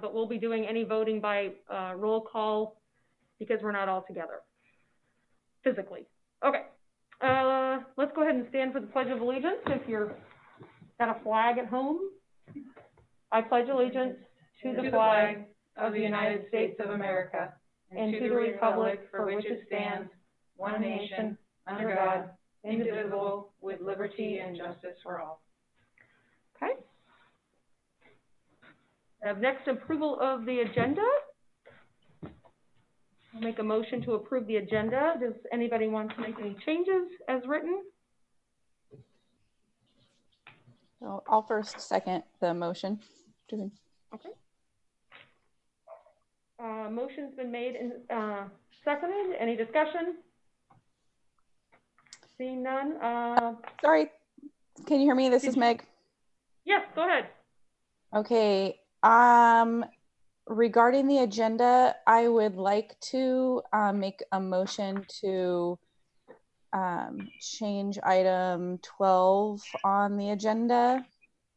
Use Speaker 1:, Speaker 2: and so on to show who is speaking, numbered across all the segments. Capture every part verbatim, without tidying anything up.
Speaker 1: but we'll be doing any voting by uh, roll call because we're not all together physically. Okay, uh, let's go ahead and stand for the Pledge of Allegiance. If you're got a flag at home, I pledge allegiance to the flag of the United States of America and to the republic for which it stands, one nation, under God, indivisible, with liberty and justice for all. Okay. Uh, next, approval of the agenda. I'll make a motion to approve the agenda. Does anybody want to make any changes as written?
Speaker 2: So I'll first second the motion.
Speaker 1: Okay. Uh, motion's been made and uh, seconded. Any discussion? Seeing none. Uh,
Speaker 2: Sorry, can you hear me? This is Meg.
Speaker 1: Yes, go ahead.
Speaker 2: Okay. Um, regarding the agenda, I would like to uh, make a motion to um, change item twelve on the agenda.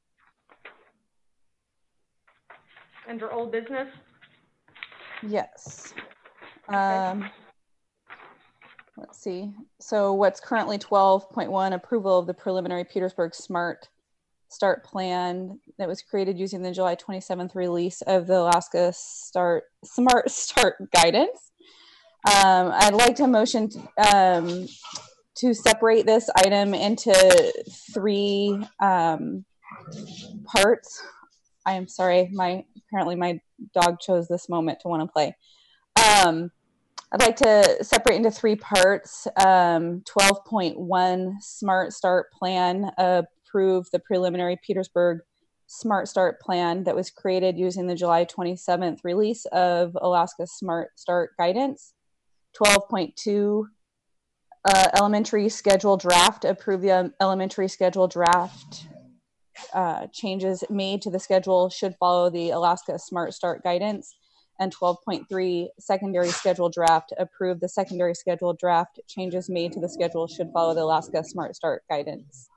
Speaker 1: Under old business?
Speaker 2: Yes.
Speaker 1: Okay.
Speaker 2: Um, let's see. So what's currently twelve point one, approval of the preliminary Petersburg Smart Start Plan that was created using the July twenty-seventh release of the Alaska Start Smart Start Guidance. Um, I'd like to motion to, um, to separate this item into three um, parts. I am sorry, my apparently my dog chose this moment to want to play. Um, I'd like to separate into three parts. Um, twelve point one Smart Start Plan, approve the preliminary Petersburg Smart Start Plan that was created using the July twenty-seventh release of Alaska Smart Start Guidance. twelve point two uh, elementary schedule draft, approve the elementary schedule draft. Uh, changes made to the schedule should follow the Alaska Smart Start Guidance. And twelve point three secondary schedule draft, approve the secondary schedule draft. Changes made to the schedule should follow the Alaska Smart Start Guidance.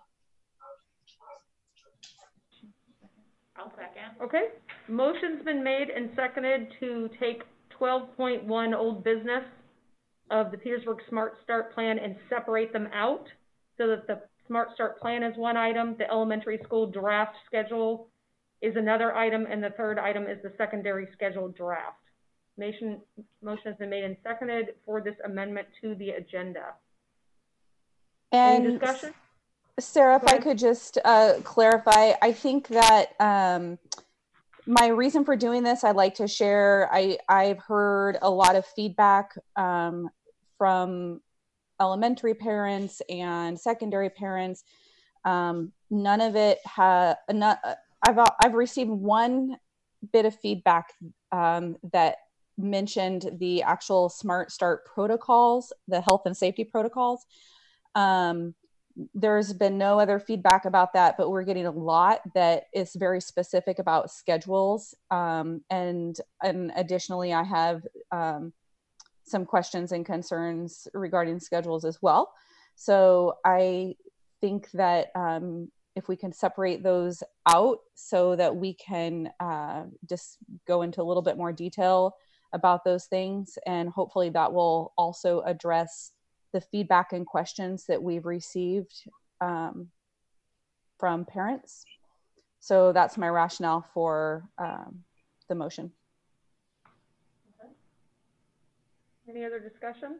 Speaker 3: I'll second.
Speaker 1: Okay. Motion's been made and seconded to take twelve point one old business of the Petersburg Smart Start Plan and separate them out so that the Smart Start Plan is one item, the elementary school draft schedule is another item, and the third item is the secondary schedule draft. Motion, motion has been made and seconded for this amendment to the agenda.
Speaker 2: And
Speaker 1: any discussion?
Speaker 2: Sarah, if I could just uh, clarify, I think that um, my reason for doing this, I'd like to share, I, I've heard a lot of feedback um, from elementary parents and secondary parents. Um, none of it has, not, I've, I've received one bit of feedback um, that mentioned the actual Smart Start protocols, the health and safety protocols. Um, there's been no other feedback about that, but we're getting a lot that is very specific about schedules. Um, and, and additionally, I have um, some questions and concerns regarding schedules as well. So I think that um, if we can separate those out so that we can uh, just go into a little bit more detail about those things, and hopefully that will also address the feedback and questions that we've received um, from parents. So that's my rationale for um, the motion.
Speaker 1: Okay. Any other discussion?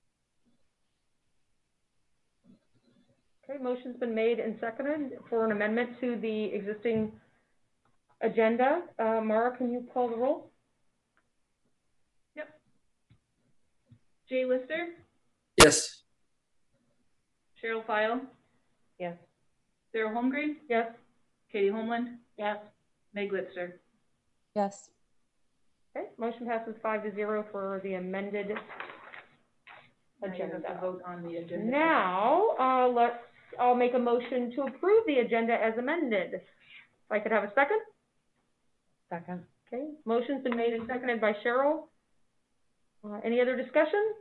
Speaker 1: Okay, motion's been made and seconded for an amendment to the existing agenda. Uh, Mara, can you call the roll?
Speaker 3: Yep. Jay Lister?
Speaker 4: Yes.
Speaker 3: Cheryl File?
Speaker 1: Yes.
Speaker 3: Sarah Holmgren?
Speaker 1: Yes.
Speaker 3: Katie Homeland?
Speaker 1: Yes.
Speaker 3: Meg Litster?
Speaker 2: Yes.
Speaker 1: Okay, motion passes five to zero for the amended
Speaker 3: Now you have to
Speaker 1: agenda.
Speaker 3: vote on the agenda.
Speaker 1: Now, uh, let's, I'll make a motion to approve the agenda as amended. If I could have a second?
Speaker 5: Second.
Speaker 1: Okay, motion's been made and seconded by Cheryl. Uh, any other discussion?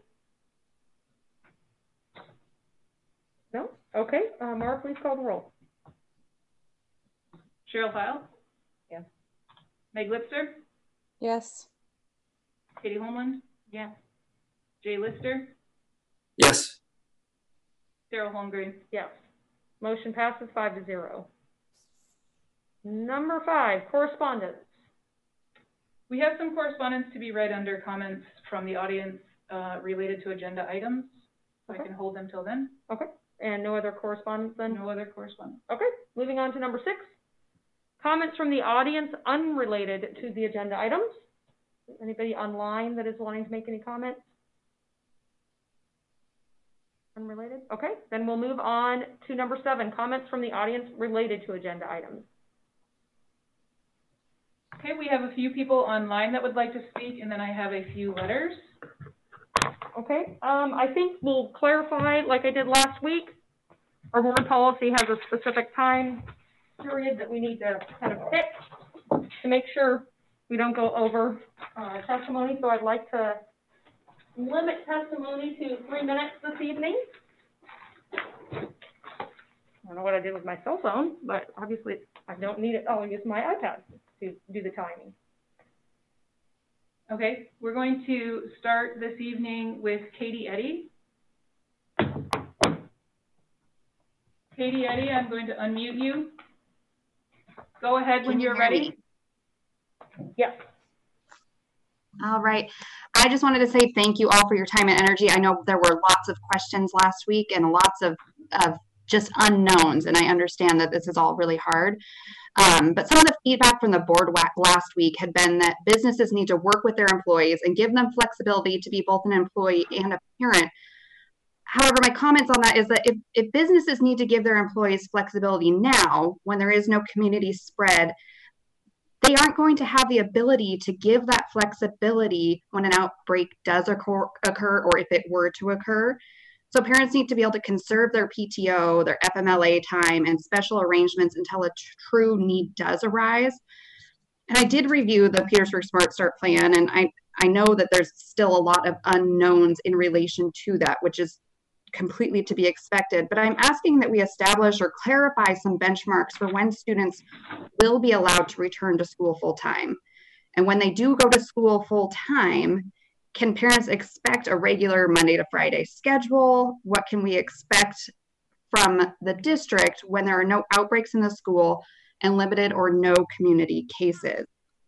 Speaker 1: No? Okay, uh, Mara, please call the roll.
Speaker 3: Cheryl File?
Speaker 5: Yes.
Speaker 3: Meg Lipster,
Speaker 2: Yes.
Speaker 3: Katie Homeland,
Speaker 1: Yes.
Speaker 3: Jay Lister,
Speaker 4: Yes.
Speaker 3: Daryl Holmgren.
Speaker 1: Yes. Motion passes five to zero. Number five, correspondence.
Speaker 3: We have some correspondence to be read under comments from the audience uh, related to agenda items. So
Speaker 1: Okay.
Speaker 3: I can hold them till then.
Speaker 1: Okay. And no other correspondence then?
Speaker 3: No other correspondence.
Speaker 1: Okay. Moving on to number six. Comments from the audience unrelated to the agenda items. Anybody online that is wanting to make any comments? Unrelated? Okay. Then we'll move on to number seven, comments from the audience related to agenda items.
Speaker 3: Okay, we have a few people online that would like to speak, and then I have a few letters.
Speaker 1: Okay, um, I think we'll clarify, like I did last week, our board policy has a specific time period that we need to kind of pick to make sure we don't go over, uh, testimony, so I'd like to limit testimony to three minutes this evening. I don't know what I did with my cell phone, but obviously I don't need it, I'll use my iPad to do the timing.
Speaker 3: Okay, we're going to start this evening with Katie Eddy. Katie Eddy, I'm going to unmute you. Go ahead when
Speaker 6: Can you
Speaker 3: you're
Speaker 6: hear
Speaker 3: ready.
Speaker 6: me?
Speaker 1: Yes.
Speaker 6: All right. I just wanted to say thank you all for your time and energy. I know there were lots of questions last week and lots of, of just unknowns, and I understand that this is all really hard. Um, but some of the feedback from the board last week had been that businesses need to work with their employees and give them flexibility to be both an employee and a parent. However, my comments on that is that if, if businesses need to give their employees flexibility now, when there is no community spread, they aren't going to have the ability to give that flexibility when an outbreak does occur, occur or if it were to occur. So parents need to be able to conserve their P T O, their F M L A time, and special arrangements until a true need does arise. And I did review the Petersburg Smart Start plan, and I, I know that there's still a lot of unknowns in relation to that, which is completely to be expected. But I'm asking that we establish or clarify some benchmarks for when students will be allowed to return to school full time. And when they do go to school full time, can parents expect a regular Monday to Friday schedule? What can we expect from the district when there are no outbreaks in the school and limited or no community cases?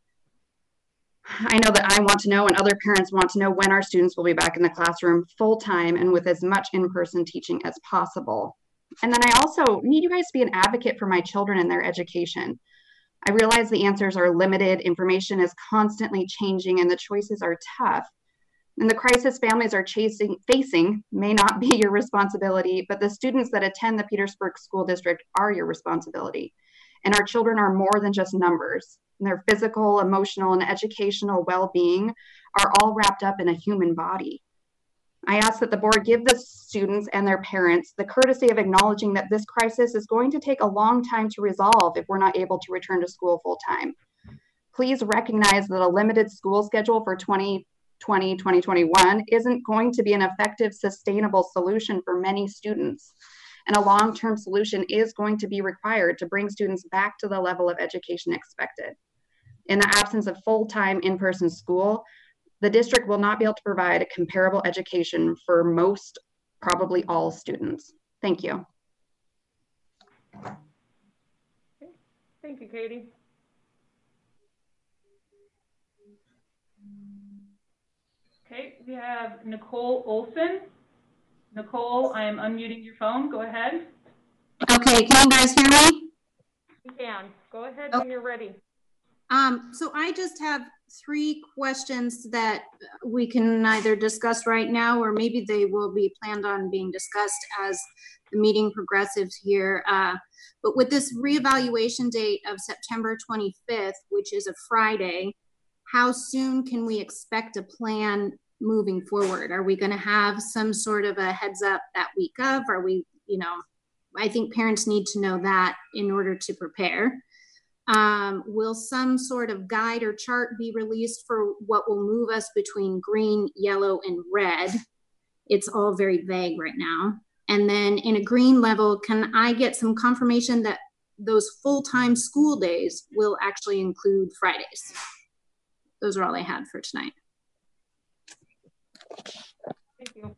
Speaker 6: I know that I want to know and other parents want to know when our students will be back in the classroom full time and with as much in-person teaching as possible. And then I also need you guys to be an advocate for my children and their education. I realize the answers are limited, information is constantly changing, and the choices are tough. And the crisis families are chasing, facing may not be your responsibility, but the students that attend the Petersburg School District are your responsibility. And our children are more than just numbers. And their physical, emotional, and educational well-being are all wrapped up in a human body. I ask that the board give the students and their parents the courtesy of acknowledging that this crisis is going to take a long time to resolve if we're not able to return to school full time. Please recognize that a limited school schedule for twenty twenty, twenty twenty-one isn't going to be an effective, sustainable solution for many students. And a long-term solution is going to be required to bring students back to the level of education expected. In the absence of full-time in-person school, the district will not be able to provide a comparable education for most, probably all students. Thank you.
Speaker 1: Thank you, Katie.
Speaker 3: Okay, we have Nicole Olson. Nicole, I am unmuting your phone. Go ahead.
Speaker 7: Okay, can you guys hear me?
Speaker 1: You can. Go ahead
Speaker 7: Oh.
Speaker 1: when you're ready.
Speaker 7: Um, so I just have three questions that we can either discuss right now, or maybe they will be planned on being discussed as the meeting progresses here. Uh, but with this reevaluation date of September twenty-fifth, which is a Friday, how soon can we expect a plan moving forward? Are we going to have some sort of a heads up that week of? Are we, you know, I think parents need to know that in order to prepare. Um, will some sort of guide or chart be released for what will move us between green, yellow, and red? It's all very vague right now. And then in a green level, can I get some confirmation that those full-time school days will actually include Fridays. Those are all I had for tonight.
Speaker 1: Thank you.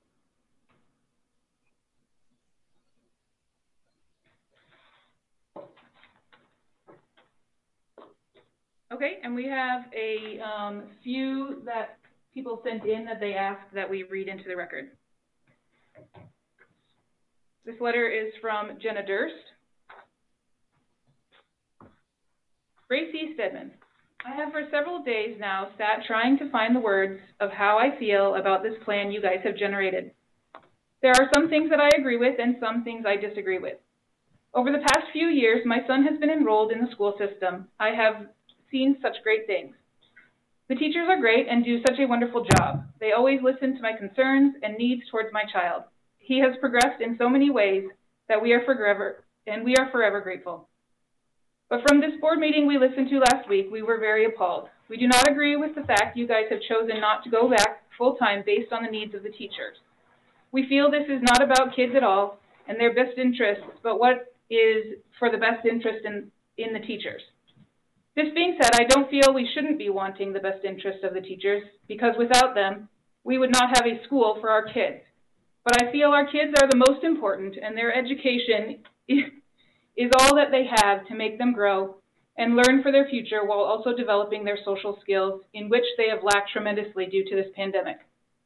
Speaker 3: Okay, and we have a um, few that people sent in that they asked that we read into the record. This letter is from Jenna Durst. Gracie Stedman. I have for several days now sat trying to find the words of how I feel about this plan you guys have generated. There are some things that I agree with and some things I disagree with. Over the past few years, my son has been enrolled in the school system. I have seen such great things. The teachers are great and do such a wonderful job. They always listen to my concerns and needs towards my child. He has progressed in so many ways that we are forever, and we are forever grateful. But from this board meeting we listened to last week, we were very appalled. We do not agree with the fact you guys have chosen not to go back full-time based on the needs of the teachers. We feel this is not about kids at all and their best interests, but what is for the best interest in, in the teachers. This being said, I don't feel we shouldn't be wanting the best interest of the teachers, because without them, we would not have a school for our kids. But I feel our kids are the most important, and their education is all that they have to make them grow and learn for their future while also developing their social skills, in which they have lacked tremendously due to this pandemic.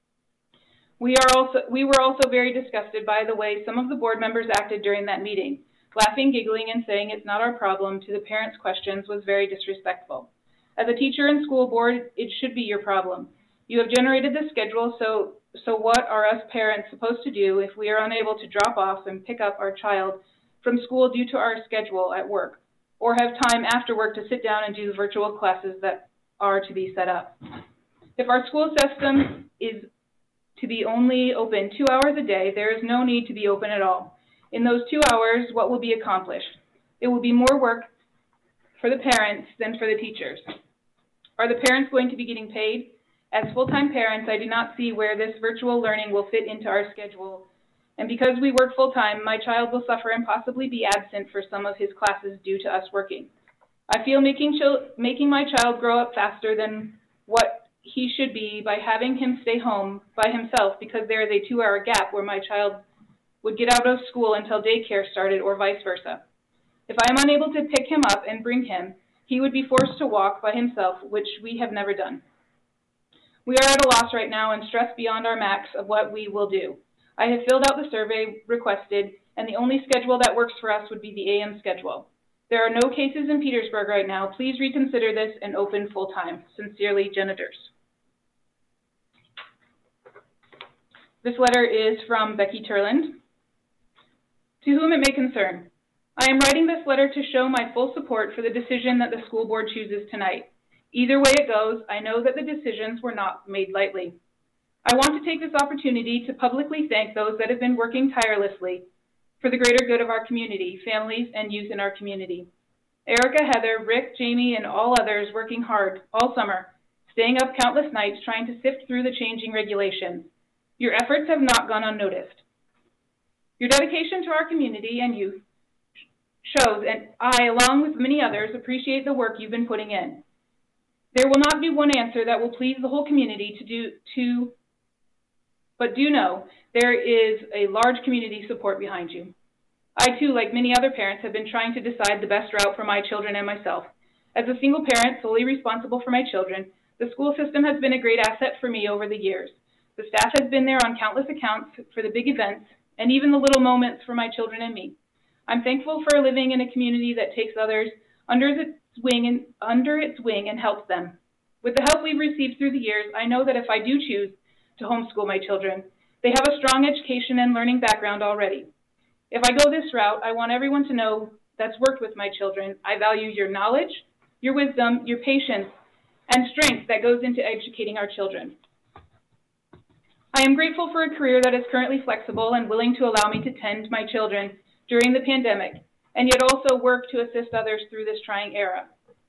Speaker 3: We are also, we were also very disgusted by the way some of the board members acted during that meeting. Laughing, giggling, and saying it's not our problem to the parents' questions was very disrespectful. As a teacher and school board, it should be your problem. You have generated the schedule, so, so what are us parents supposed to do if we are unable to drop off and pick up our child from school due to our schedule at work, or have time after work to sit down and do the virtual classes that are to be set up? If our school system is to be only open two hours a day, there is no need to be open at all. In those two hours, what will be accomplished? It will be more work for the parents than for the teachers. Are the parents going to be getting paid? As full-time parents, I do not see where this virtual learning will fit into our schedule. And because we work full-time, my child will suffer and possibly be absent for some of his classes due to us working. I feel making, making my child grow up faster than what he should be by having him stay home by himself, because there is a two-hour gap where my child would get out of school until daycare started, or vice versa. If I am unable to pick him up and bring him, he would be forced to walk by himself, which we have never done. We are at a loss right now and stressed beyond our max of what we will do. I have filled out the survey requested, and the only schedule that works for us would be the A M schedule. There are no cases in Petersburg right now. Please reconsider this and open full-time. Sincerely, Jenna Durst. This letter is from Becky Turland. To whom it may concern, I am writing this letter to show my full support for the decision that the school board chooses tonight. Either way it goes, I know that the decisions were not made lightly. I want to take this opportunity to publicly thank those that have been working tirelessly for the greater good of our community, families, and youth in our community. Erica, Heather, Rick, Jamie, and all others working hard all summer, staying up countless nights trying to sift through the changing regulations. Your efforts have not gone unnoticed. Your dedication to our community and youth shows, and I, along with many others, appreciate the work you've been putting in. There will not be one answer that will please the whole community to do, to, but do know there is a large community support behind you. I too, like many other parents, have been trying to decide the best route for my children and myself. As a single parent solely responsible for my children, the school system has been a great asset for me over the years. The staff has been there on countless accounts for the big events, and even the little moments for my children and me. I'm thankful for living in a community that takes others under its wing and under its wing and helps them. With the help we've received through the years, I know that if I do choose to homeschool my children, they have a strong education and learning background already. If I go this route, I want everyone to know that's worked with my children. I value your knowledge, your wisdom, your patience, and strength that goes into educating our children. I am grateful for a career that is currently flexible and willing to allow me to tend my children during the pandemic, and yet also work to assist others through this trying era.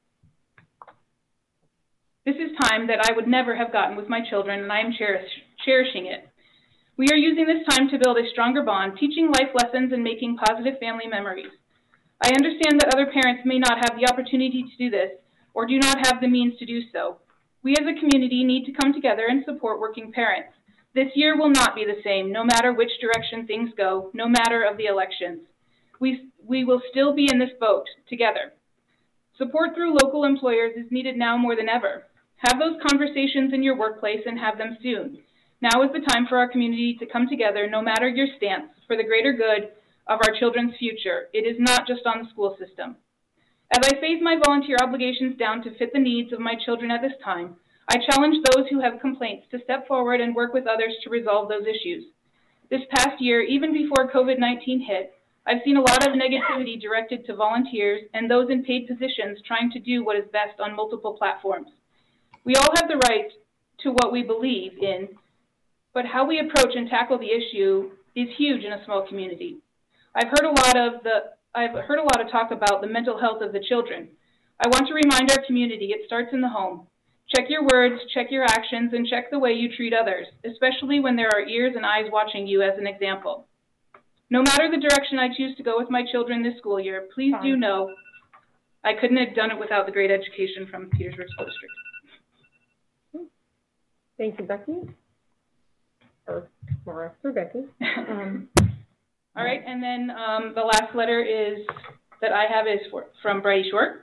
Speaker 3: This is time that I would never have gotten with my children, and I am cherish, cherishing it. We are using this time to build a stronger bond, teaching life lessons and making positive family memories. I understand that other parents may not have the opportunity to do this or do not have the means to do so. We as a community need to come together and support working parents. This year will not be the same, no matter which direction things go, no matter of the elections. We, we will still be in this boat together. Support through local employers is needed now more than ever. Have those conversations in your workplace and have them soon. Now is the time for our community to come together, no matter your stance, for the greater good of our children's future. It is not just on the school system. As I phase my volunteer obligations down to fit the needs of my children at this time, I challenge those who have complaints to step forward and work with others to resolve those issues. This past year, even before COVID nineteen hit, I've seen a lot of negativity directed to volunteers and those in paid positions trying to do what is best on multiple platforms. We all have the right to what we believe in, but how we approach and tackle the issue is huge in a small community. I've heard a lot of the I've heard a lot of talk about the mental health of the children. I want to remind our community it starts in the home. Check your words, check your actions, and check the way you treat others, especially when there are ears and eyes watching you as an example. No matter the direction I choose to go with my children this school year, please do know I couldn't have done it without the great education from Petersburg School District.
Speaker 1: Thank you, Becky. Or more after Becky. Um,
Speaker 3: All right, and then um, the last letter is that I have is for, from Brady Short.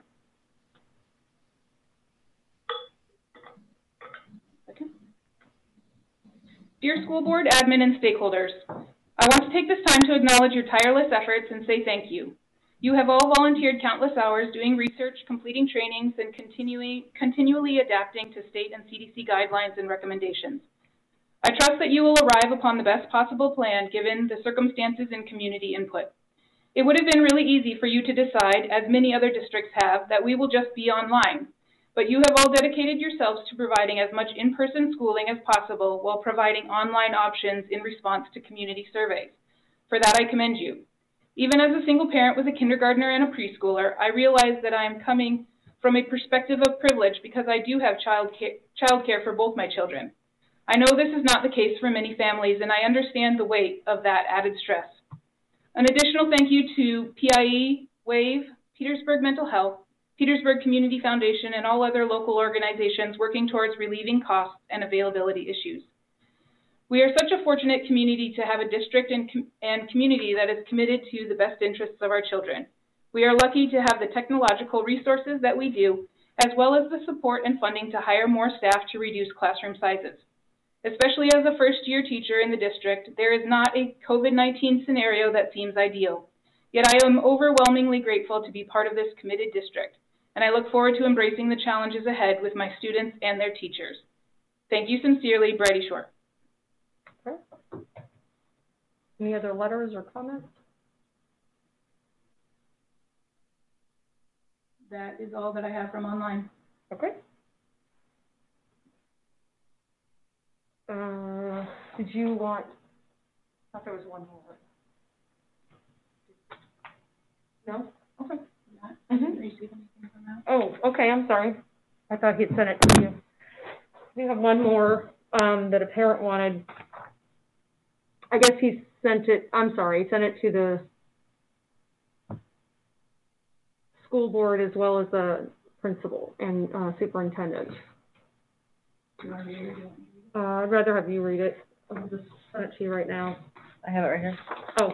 Speaker 3: Okay. Dear School Board, Admin, and stakeholders, I want to take this time to acknowledge your tireless efforts and say thank you. You have all volunteered countless hours doing research, completing trainings, and continuing, continually adapting to state and C D C guidelines and recommendations. I trust that you will arrive upon the best possible plan given the circumstances and community input. It would have been really easy for you to decide, as many other districts have, that we will just be online. But you have all dedicated yourselves to providing as much in-person schooling as possible while providing online options in response to community surveys. For that, I commend you. Even as a single parent with a kindergartner and a preschooler, I realize that I am coming from a perspective of privilege because I do have child care, child care for both my children. I know this is not the case for many families, and I understand the weight of that added stress. An additional thank you to P I E, WAVE, Petersburg Mental Health, Petersburg Community Foundation, and all other local organizations working towards relieving costs and availability issues. We are such a fortunate community to have a district and, com and community that is committed to the best interests of our children. We are lucky to have the technological resources that we do, as well as the support and funding to hire more staff to reduce classroom sizes. Especially as a first-year teacher in the district, there is not a COVID nineteen scenario that seems ideal. Yet I am overwhelmingly grateful to be part of this committed district, and I look forward to embracing the challenges ahead with my students and their teachers. Thank you sincerely, Brady Short.
Speaker 1: Okay. Any other letters or comments?
Speaker 3: That is all that I have from online.
Speaker 1: Okay. Uh, did you want, I thought there was one more. No? Okay.
Speaker 3: I didn't receive anything from that.
Speaker 1: Oh, okay, I'm sorry. I thought he had sent it to you. We have one more um, that a parent wanted. I guess he sent it, I'm sorry, he sent it to the school board as well as the principal and uh, superintendent.
Speaker 3: Do you want to read it?
Speaker 1: Uh, I'd rather have you read it. I'll just send it to you right now.
Speaker 5: I have it right here.
Speaker 1: Oh.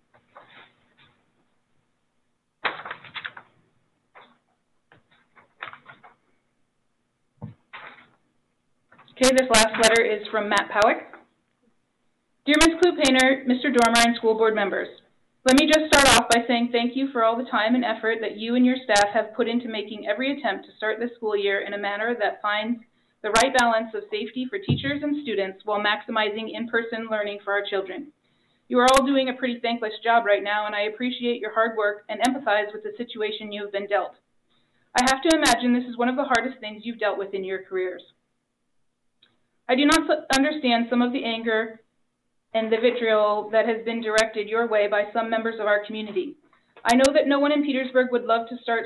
Speaker 3: Okay, this last letter is from Matt Powick. Dear Miz Clue-Painter, Mister Dormer, and school board members, let me just start off by saying thank you for all the time and effort that you and your staff have put into making every attempt to start this school year in a manner that finds the right balance of safety for teachers and students while maximizing in-person learning for our children. You are all doing a pretty thankless job right now, and I appreciate your hard work and empathize with the situation you have been dealt. I have to imagine this is one of the hardest things you've dealt with in your careers. I do not understand some of the anger and the vitriol that has been directed your way by some members of our community. I know that no one in Petersburg would love to start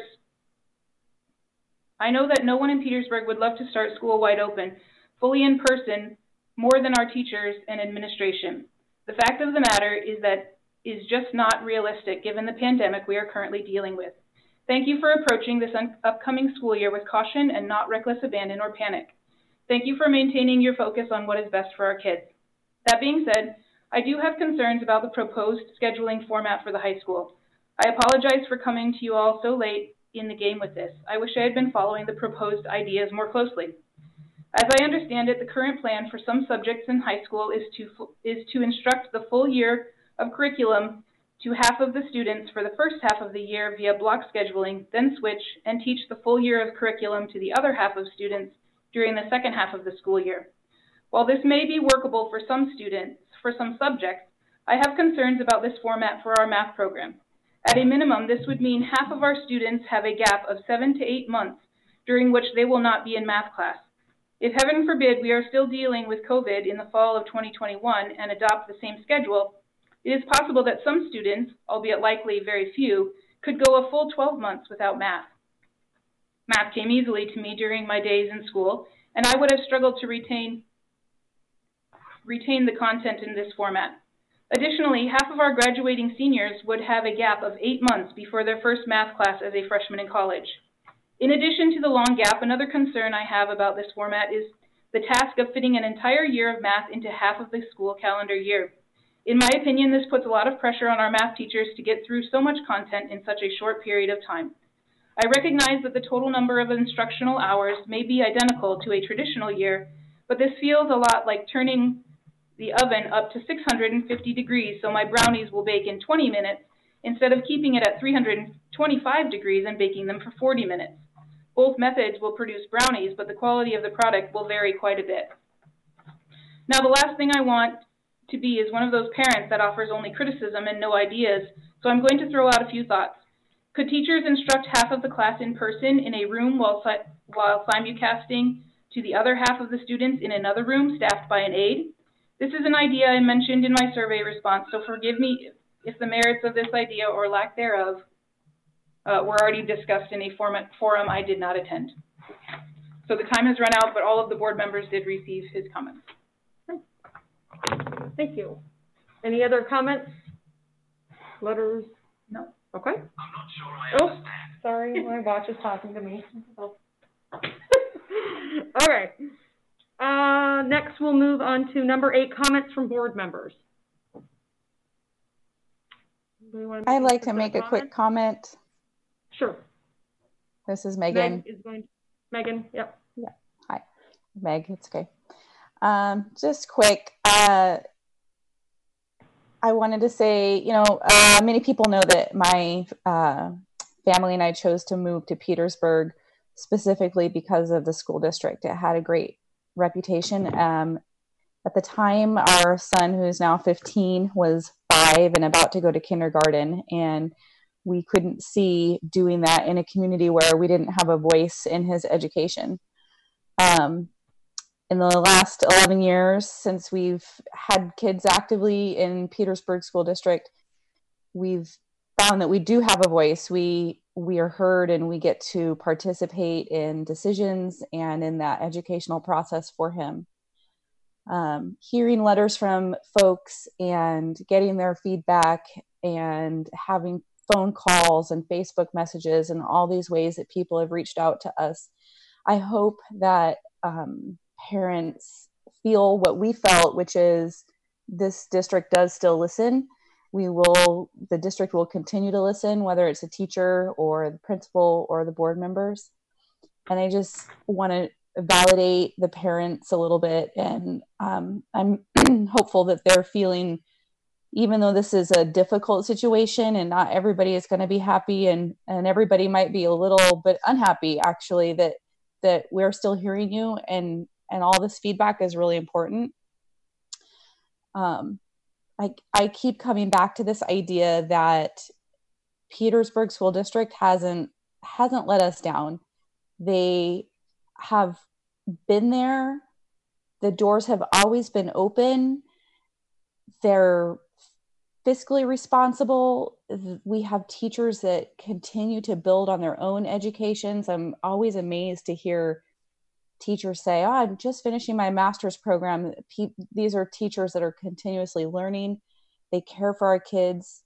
Speaker 3: I know that no one in Petersburg would love to start school wide open, fully in person, more than our teachers and administration. The fact of the matter is that is just not realistic given the pandemic we are currently dealing with. Thank you for approaching this upcoming school year with caution and not reckless abandon or panic. Thank you for maintaining your focus on what is best for our kids. That being said, I do have concerns about the proposed scheduling format for the high school. I apologize for coming to you all so late in the game with this. I wish I had been following the proposed ideas more closely. As I understand it, the current plan for some subjects in high school is to, is to instruct the full year of curriculum to half of the students for the first half of the year via block scheduling, then switch and teach the full year of curriculum to the other half of students during the second half of the school year. While this may be workable for some students, for some subjects, I have concerns about this format for our math program. At a minimum, this would mean half of our students have a gap of seven to eight months during which they will not be in math class. If heaven forbid we are still dealing with COVID in the fall of twenty twenty-one and adopt the same schedule, it is possible that some students, albeit likely very few, could go a full twelve months without math. Math came easily to me during my days in school, and I would have struggled to retain, retain the content in this format. Additionally, half of our graduating seniors would have a gap of eight months before their first math class as a freshman in college. In addition to the long gap, another concern I have about this format is the task of fitting an entire year of math into half of the school calendar year. In my opinion, this puts a lot of pressure on our math teachers to get through so much content in such a short period of time. I recognize that the total number of instructional hours may be identical to a traditional year, but this feels a lot like turning the oven up to six hundred fifty degrees so my brownies will bake in twenty minutes instead of keeping it at three hundred twenty-five degrees and baking them for forty minutes. Both methods will produce brownies, but the quality of the product will vary quite a bit. Now, the last thing I want to be is one of those parents that offers only criticism and no ideas, so I'm going to throw out a few thoughts. Could teachers instruct half of the class in person in a room while, while simulcasting to the other half of the students in another room staffed by an aide? This is an idea I mentioned in my survey response, so forgive me if the merits of this idea or lack thereof uh, were already discussed in a format, forum I did not attend. So the time has run out, but all of the board members did receive his comments.
Speaker 1: Thank you. Any other comments? Letters?
Speaker 3: No.
Speaker 1: Okay. I'm not sure I oh, understand. Sorry, my watch is talking to me. Oh. All right. Uh, next, we'll move on to number eight, comments from board members.
Speaker 2: I'd like to make a comment? quick comment.
Speaker 1: Sure.
Speaker 2: This is Megan.
Speaker 1: Meg is going to, Megan, yep.
Speaker 2: Yeah, hi. Meg, it's okay. Um, just quick, uh, I wanted to say, you know, uh, many people know that my uh, family and I chose to move to Petersburg specifically because of the school district. It had a great reputation. Um, at the time, our son, who's now fifteen, was five and about to go to kindergarten, and we couldn't see doing that in a community where we didn't have a voice in his education. Um, in the last eleven years, since we've had kids actively in Petersburg School District, we've found that we do have a voice. We we are heard, and we get to participate in decisions and in that educational process for him. Um, hearing letters from folks and getting their feedback and having phone calls and Facebook messages and all these ways that people have reached out to us. I hope that um, parents feel what we felt, which is this district does still listen. We will, the district will continue to listen, whether it's a teacher or the principal or the board members. And I just want to validate the parents a little bit. And um, I'm hopeful that they're feeling, even though this is a difficult situation and not everybody is going to be happy, and, and everybody might be a little bit unhappy, actually, that, that we're still hearing you, and, and all this feedback is really important. Um, I, I keep coming back to this idea that Petersburg School District hasn't, hasn't let us down. They have been there. The doors have always been open. They're fiscally responsible. We have teachers that continue to build on their own educations. I'm always amazed to hear teachers say, oh, I'm just finishing my master's program. These are teachers that are continuously learning. They care for our kids.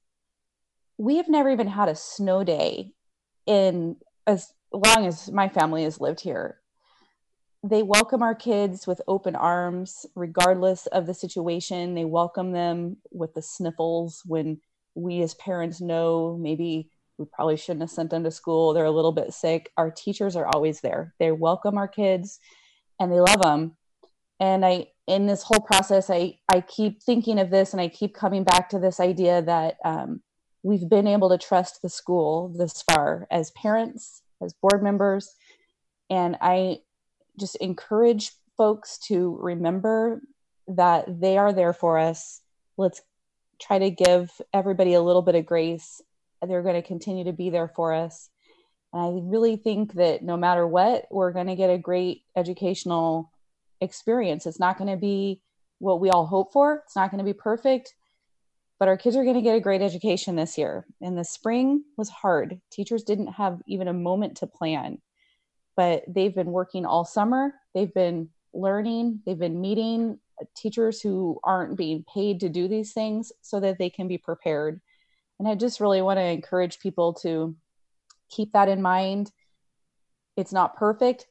Speaker 2: We have never even had a snow day in as long as my family has lived here. They welcome our kids with open arms, regardless of the situation. They welcome them with the sniffles when we as parents know maybe we probably shouldn't have sent them to school. They're a little bit sick. Our teachers are always there. They welcome our kids and they love them. And I, in this whole process, I, I keep thinking of this and I keep coming back to this idea that um, we've been able to trust the school this far as parents, as board members. And I just encourage folks to remember that they are there for us. Let's try to give everybody a little bit of grace. They're going to continue to be there for us. And I really think that no matter what, we're going to get a great educational experience. It's not going to be what we all hope for. It's not going to be perfect, but our kids are going to get a great education this year. And the spring was hard. Teachers didn't have even a moment to plan, but they've been working all summer. They've been learning. They've been meeting teachers who aren't being paid to do these things so that they can be prepared. And I just really want to encourage people to keep that in mind. It's not perfect,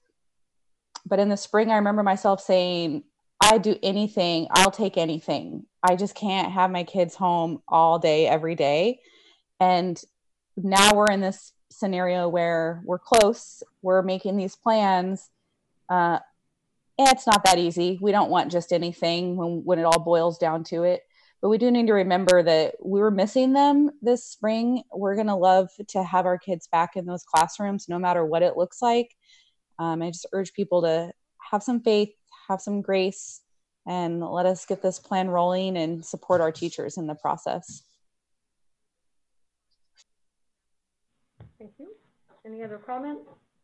Speaker 2: but in the spring, I remember myself saying, I'd do anything. I'll take anything. I just can't have my kids home all day, every day. And now we're in this scenario where we're close. We're making these plans. Uh, and it's not that easy. We don't want just anything when, when it all boils down to it. But we do need to remember that we were missing them this spring. We're going to love to have our kids back in those classrooms, no matter what it looks like. Um, I just urge people to have some faith, have some grace, and let us get this plan rolling and support our teachers in the process.
Speaker 1: Thank you. Any other comments?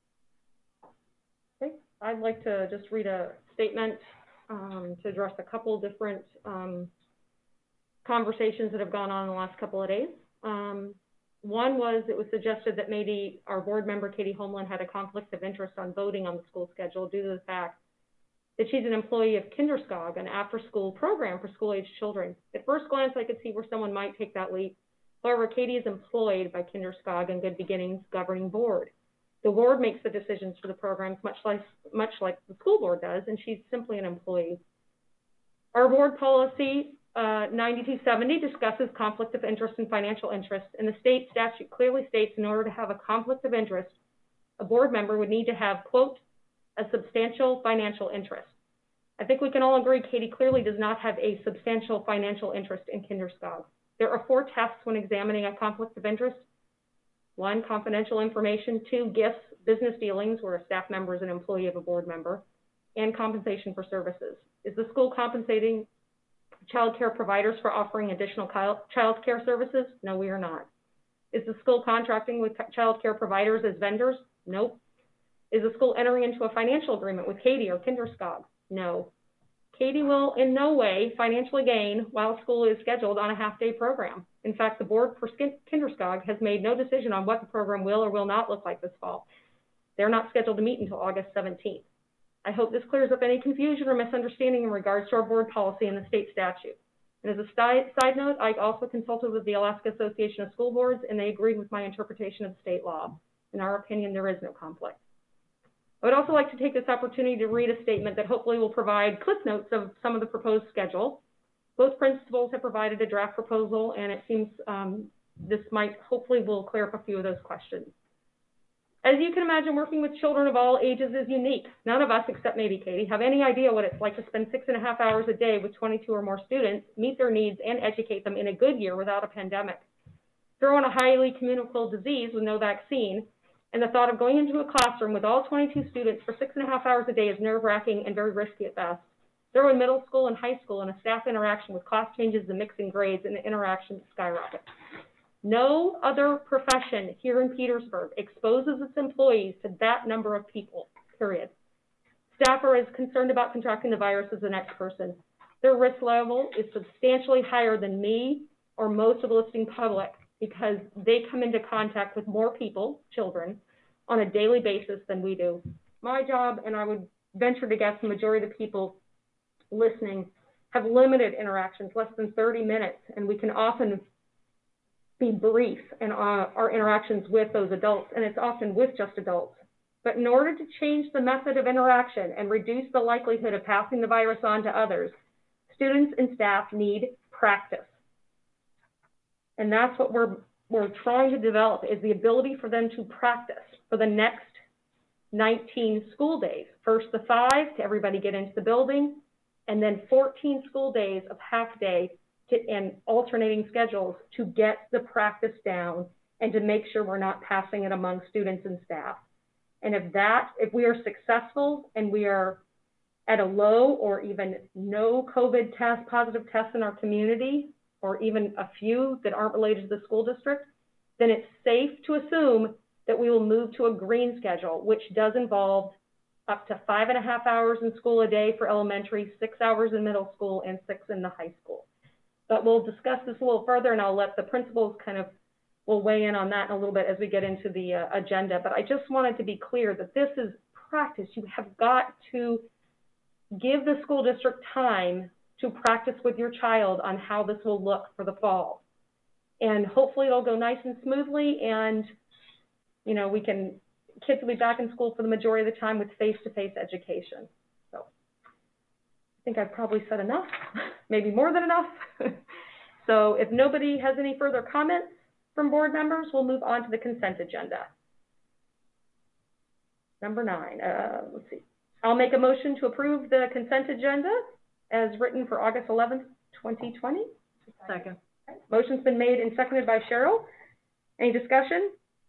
Speaker 1: Okay, I'd like to just read a statement um, to address a couple different um, conversations that have gone on in the last couple of days. Um, one was, it was suggested that maybe our board member, Katie Homeland, had a conflict of interest on voting on the school schedule due to the fact that she's an employee of Kinderskog, an after-school program for school-age children. At first glance, I could see where someone might take that leap. However, Katie is employed by Kinderskog and Good Beginnings governing board. The board makes the decisions for the programs, much like, much like the school board does, and she's simply an employee. Our board policy uh, ninety-two seventy discusses conflict of interest and financial interest, and the state statute clearly states in order to have a conflict of interest, a board member would need to have, quote, a substantial financial interest. I think we can all agree Katie clearly does not have a substantial financial interest in Kinderskog. There are four tests when examining a conflict of interest. One, confidential information. Two, gifts, business dealings, where a staff member is an employee of a board member. And compensation for services. Is the school compensating child care providers for offering additional child care services? No, we are not. Is the school contracting with child care providers as vendors? Nope. Is the school entering into a financial agreement with Katie or Kinderskog? No. Katie will in no way financially gain while school is scheduled on a half-day program. In fact, the board for Kinderskog has made no decision on what the program will or will not look like this fall. They're not scheduled to meet until August seventeenth. I hope this clears up any confusion or misunderstanding in regards to our board policy and the state statute. And as a side note, I also consulted with the Alaska Association of School Boards, and they agreed with my interpretation of the state law. In our opinion, there is no conflict. I would also like to take this opportunity to read a statement that hopefully will provide cliff notes of some of the proposed schedule. Both principals have provided a draft proposal, and it seems um, this might hopefully will clear up a few of those questions. As you can imagine, working with children of all ages is unique. None of us, except maybe Katie, have any idea what it's like to spend six and a half hours a day with twenty-two or more students, meet their needs, and educate them in a good year without a pandemic. Throw in a highly communicable disease with no vaccine, and the thought of going into a classroom with all twenty-two students for six and a half hours a day is nerve-wracking and very risky at best. Throw in middle school and high school and a staff interaction with class changes and mixing grades, and the interaction skyrockets. No other profession here in Petersburg exposes its employees to that number of people, period. Staff are as concerned about contracting the virus as the next person. Their risk level is substantially higher than me or most of the listening public because they come into contact with more people, children, on a daily basis than we do. My job, and I would venture to guess the majority of the people listening, have limited interactions, less than thirty minutes, and we can often be brief in our, our interactions with those adults, and it's often with just adults. But in order to change the method of interaction and reduce the likelihood of passing the virus on to others, students and staff need practice. And that's what we're, we're trying to develop, is the ability for them to practice for the next nineteen school days. First the five to everybody get into the building, and then fourteen school days of half day to, and alternating schedules to get the practice down and to make sure we're not passing it among students and staff. And if that, if we are successful and we are at a low or even no COVID test, positive tests in our community, or even a few that aren't related to the school district, then it's safe to assume that we will move to a green schedule, which does involve up to five and a half hours in school a day for elementary, six hours in middle school, and six in the high school. But we'll discuss this a little further, and I'll let the principals kind of, we'll weigh in on that in a little bit as we get into the uh, agenda. But I just wanted to be clear that this is practice. You have got to give the school district time to practice with your child on how this will look for the fall. And hopefully it'll go nice and smoothly, and you know, we can, kids will be back in school for the majority of the time with face-to-face education. So I think I've probably said enough, maybe more than enough. So if nobody has any further comments from board members, we'll move on to the consent agenda. Number nine, uh, let's see. I'll make a motion to approve the consent agenda as written for August eleventh, twenty twenty.
Speaker 5: Second.
Speaker 1: Motion's been made and seconded by Cheryl. Any discussion?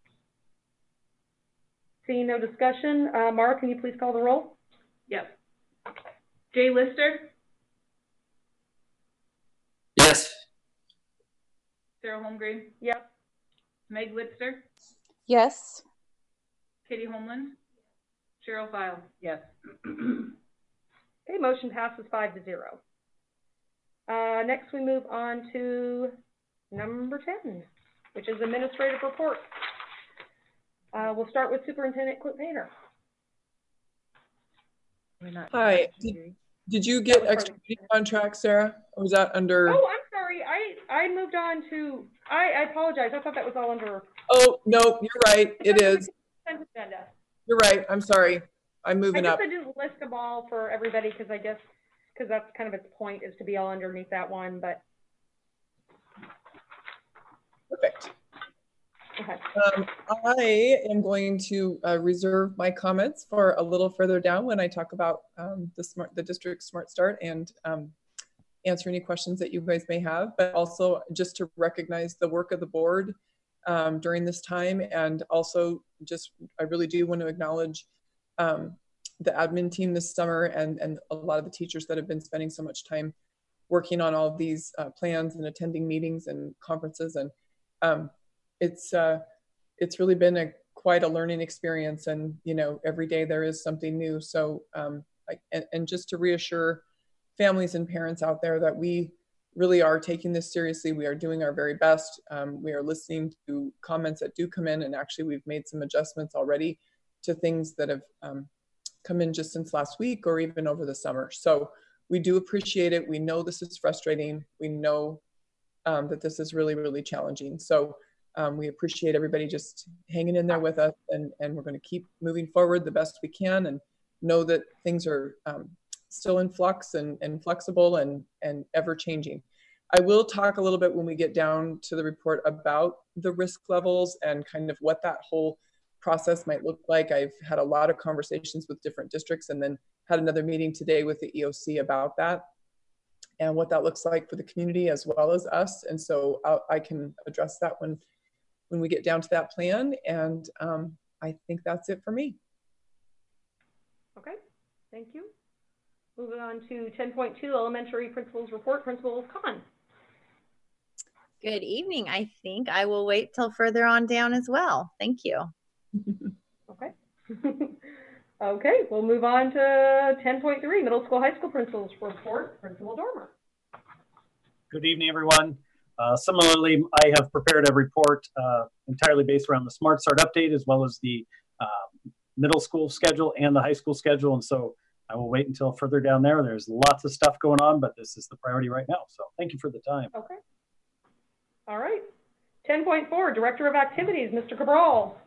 Speaker 1: Seeing no discussion, uh, Mara, can you please call the roll?
Speaker 3: Yep. Jay Lister,
Speaker 4: Yes.
Speaker 3: Sarah Holmgreen,
Speaker 1: Yes.
Speaker 3: Meg Litzter,
Speaker 2: Yes.
Speaker 3: Katie Homeland, Cheryl File.
Speaker 5: Yes.
Speaker 1: Okay, motion passes five to zero. Uh, next, we move on to number ten, which is administrative report. Uh, we'll start with Superintendent Clint Painter.
Speaker 5: We're not.
Speaker 8: Hi. Did, did you get extra duty contracts, Sarah? Or was that under?
Speaker 1: Oh, I'm sorry. I, I moved on to, I, I apologize. I thought that was all under.
Speaker 8: Oh, no, you're right. It is.
Speaker 1: Consent agenda.
Speaker 8: You're right. I'm sorry. I'm
Speaker 1: I
Speaker 8: moving
Speaker 1: guess
Speaker 8: up.
Speaker 1: I didn't list them all for everybody because I guess, because that's kind of its point, is to be all underneath that one, but.
Speaker 8: Perfect.
Speaker 1: Okay.
Speaker 8: Um, I am going to uh, reserve my comments for a little further down when I talk about um, the smart, the district Smart Start, and um, answer any questions that you guys may have, but also just to recognize the work of the board um, during this time. And also just, I really do want to acknowledge um, the admin team this summer, and, and a lot of the teachers that have been spending so much time working on all of these uh, plans and attending meetings and conferences. And um, it's uh, it's really been a quite a learning experience, and you know, every day there is something new. So um, I, and, and just to reassure families and parents out there that we really are taking this seriously. We are doing our very best. Um, we are listening to comments that do come in, and actually we've made some adjustments already to things that have um, come in just since last week or even over the summer. So we do appreciate it. We know this is frustrating. We know um, that this is really, really challenging. So um, we appreciate everybody just hanging in there with us, and, and we're going to keep moving forward the best we can, and know that things are um, still in flux and, and flexible and, and ever changing. I will talk a little bit when we get down to the report about the risk levels and kind of what that whole process might look like. I've had a lot of conversations with different districts, and then had another meeting today with the E O C about that and what that looks like for the community as well as us. And so I'll, I can address that when, when we get down to that plan. And um, I think that's it for me.
Speaker 1: Okay, thank you. Moving on to ten point two, elementary principals report. Principal Khan.
Speaker 9: Good evening. I think I will wait till further on down as well. Thank you.
Speaker 1: Okay. Okay, we'll move on to ten point three, middle school, high school principals report. Principal Dormer.
Speaker 10: Good evening, everyone. Uh, similarly, I have prepared a report uh, entirely based around the Smart Start update, as well as the uh, middle school schedule and the high school schedule. And so I will wait until further down there. There's lots of stuff going on, but this is the priority right now. So thank you for the time.
Speaker 1: Okay. All right. ten point four, Director of Activities, Mister Cabral.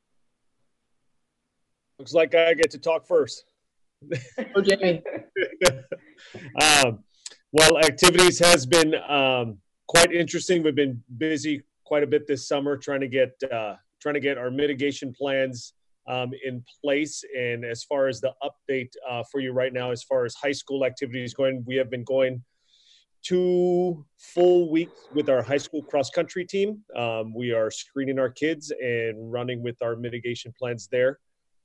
Speaker 4: Looks like I get to talk first.
Speaker 8: Oh, Jamie.
Speaker 4: um, well, activities has been um, quite interesting. We've been busy quite a bit this summer trying to get uh, trying to get our mitigation plans um, in place. And as far as the update uh, for you right now, as far as high school activities going, we have been going two full weeks with our high school cross country team. Um, we are screening our kids and running with our mitigation plans there.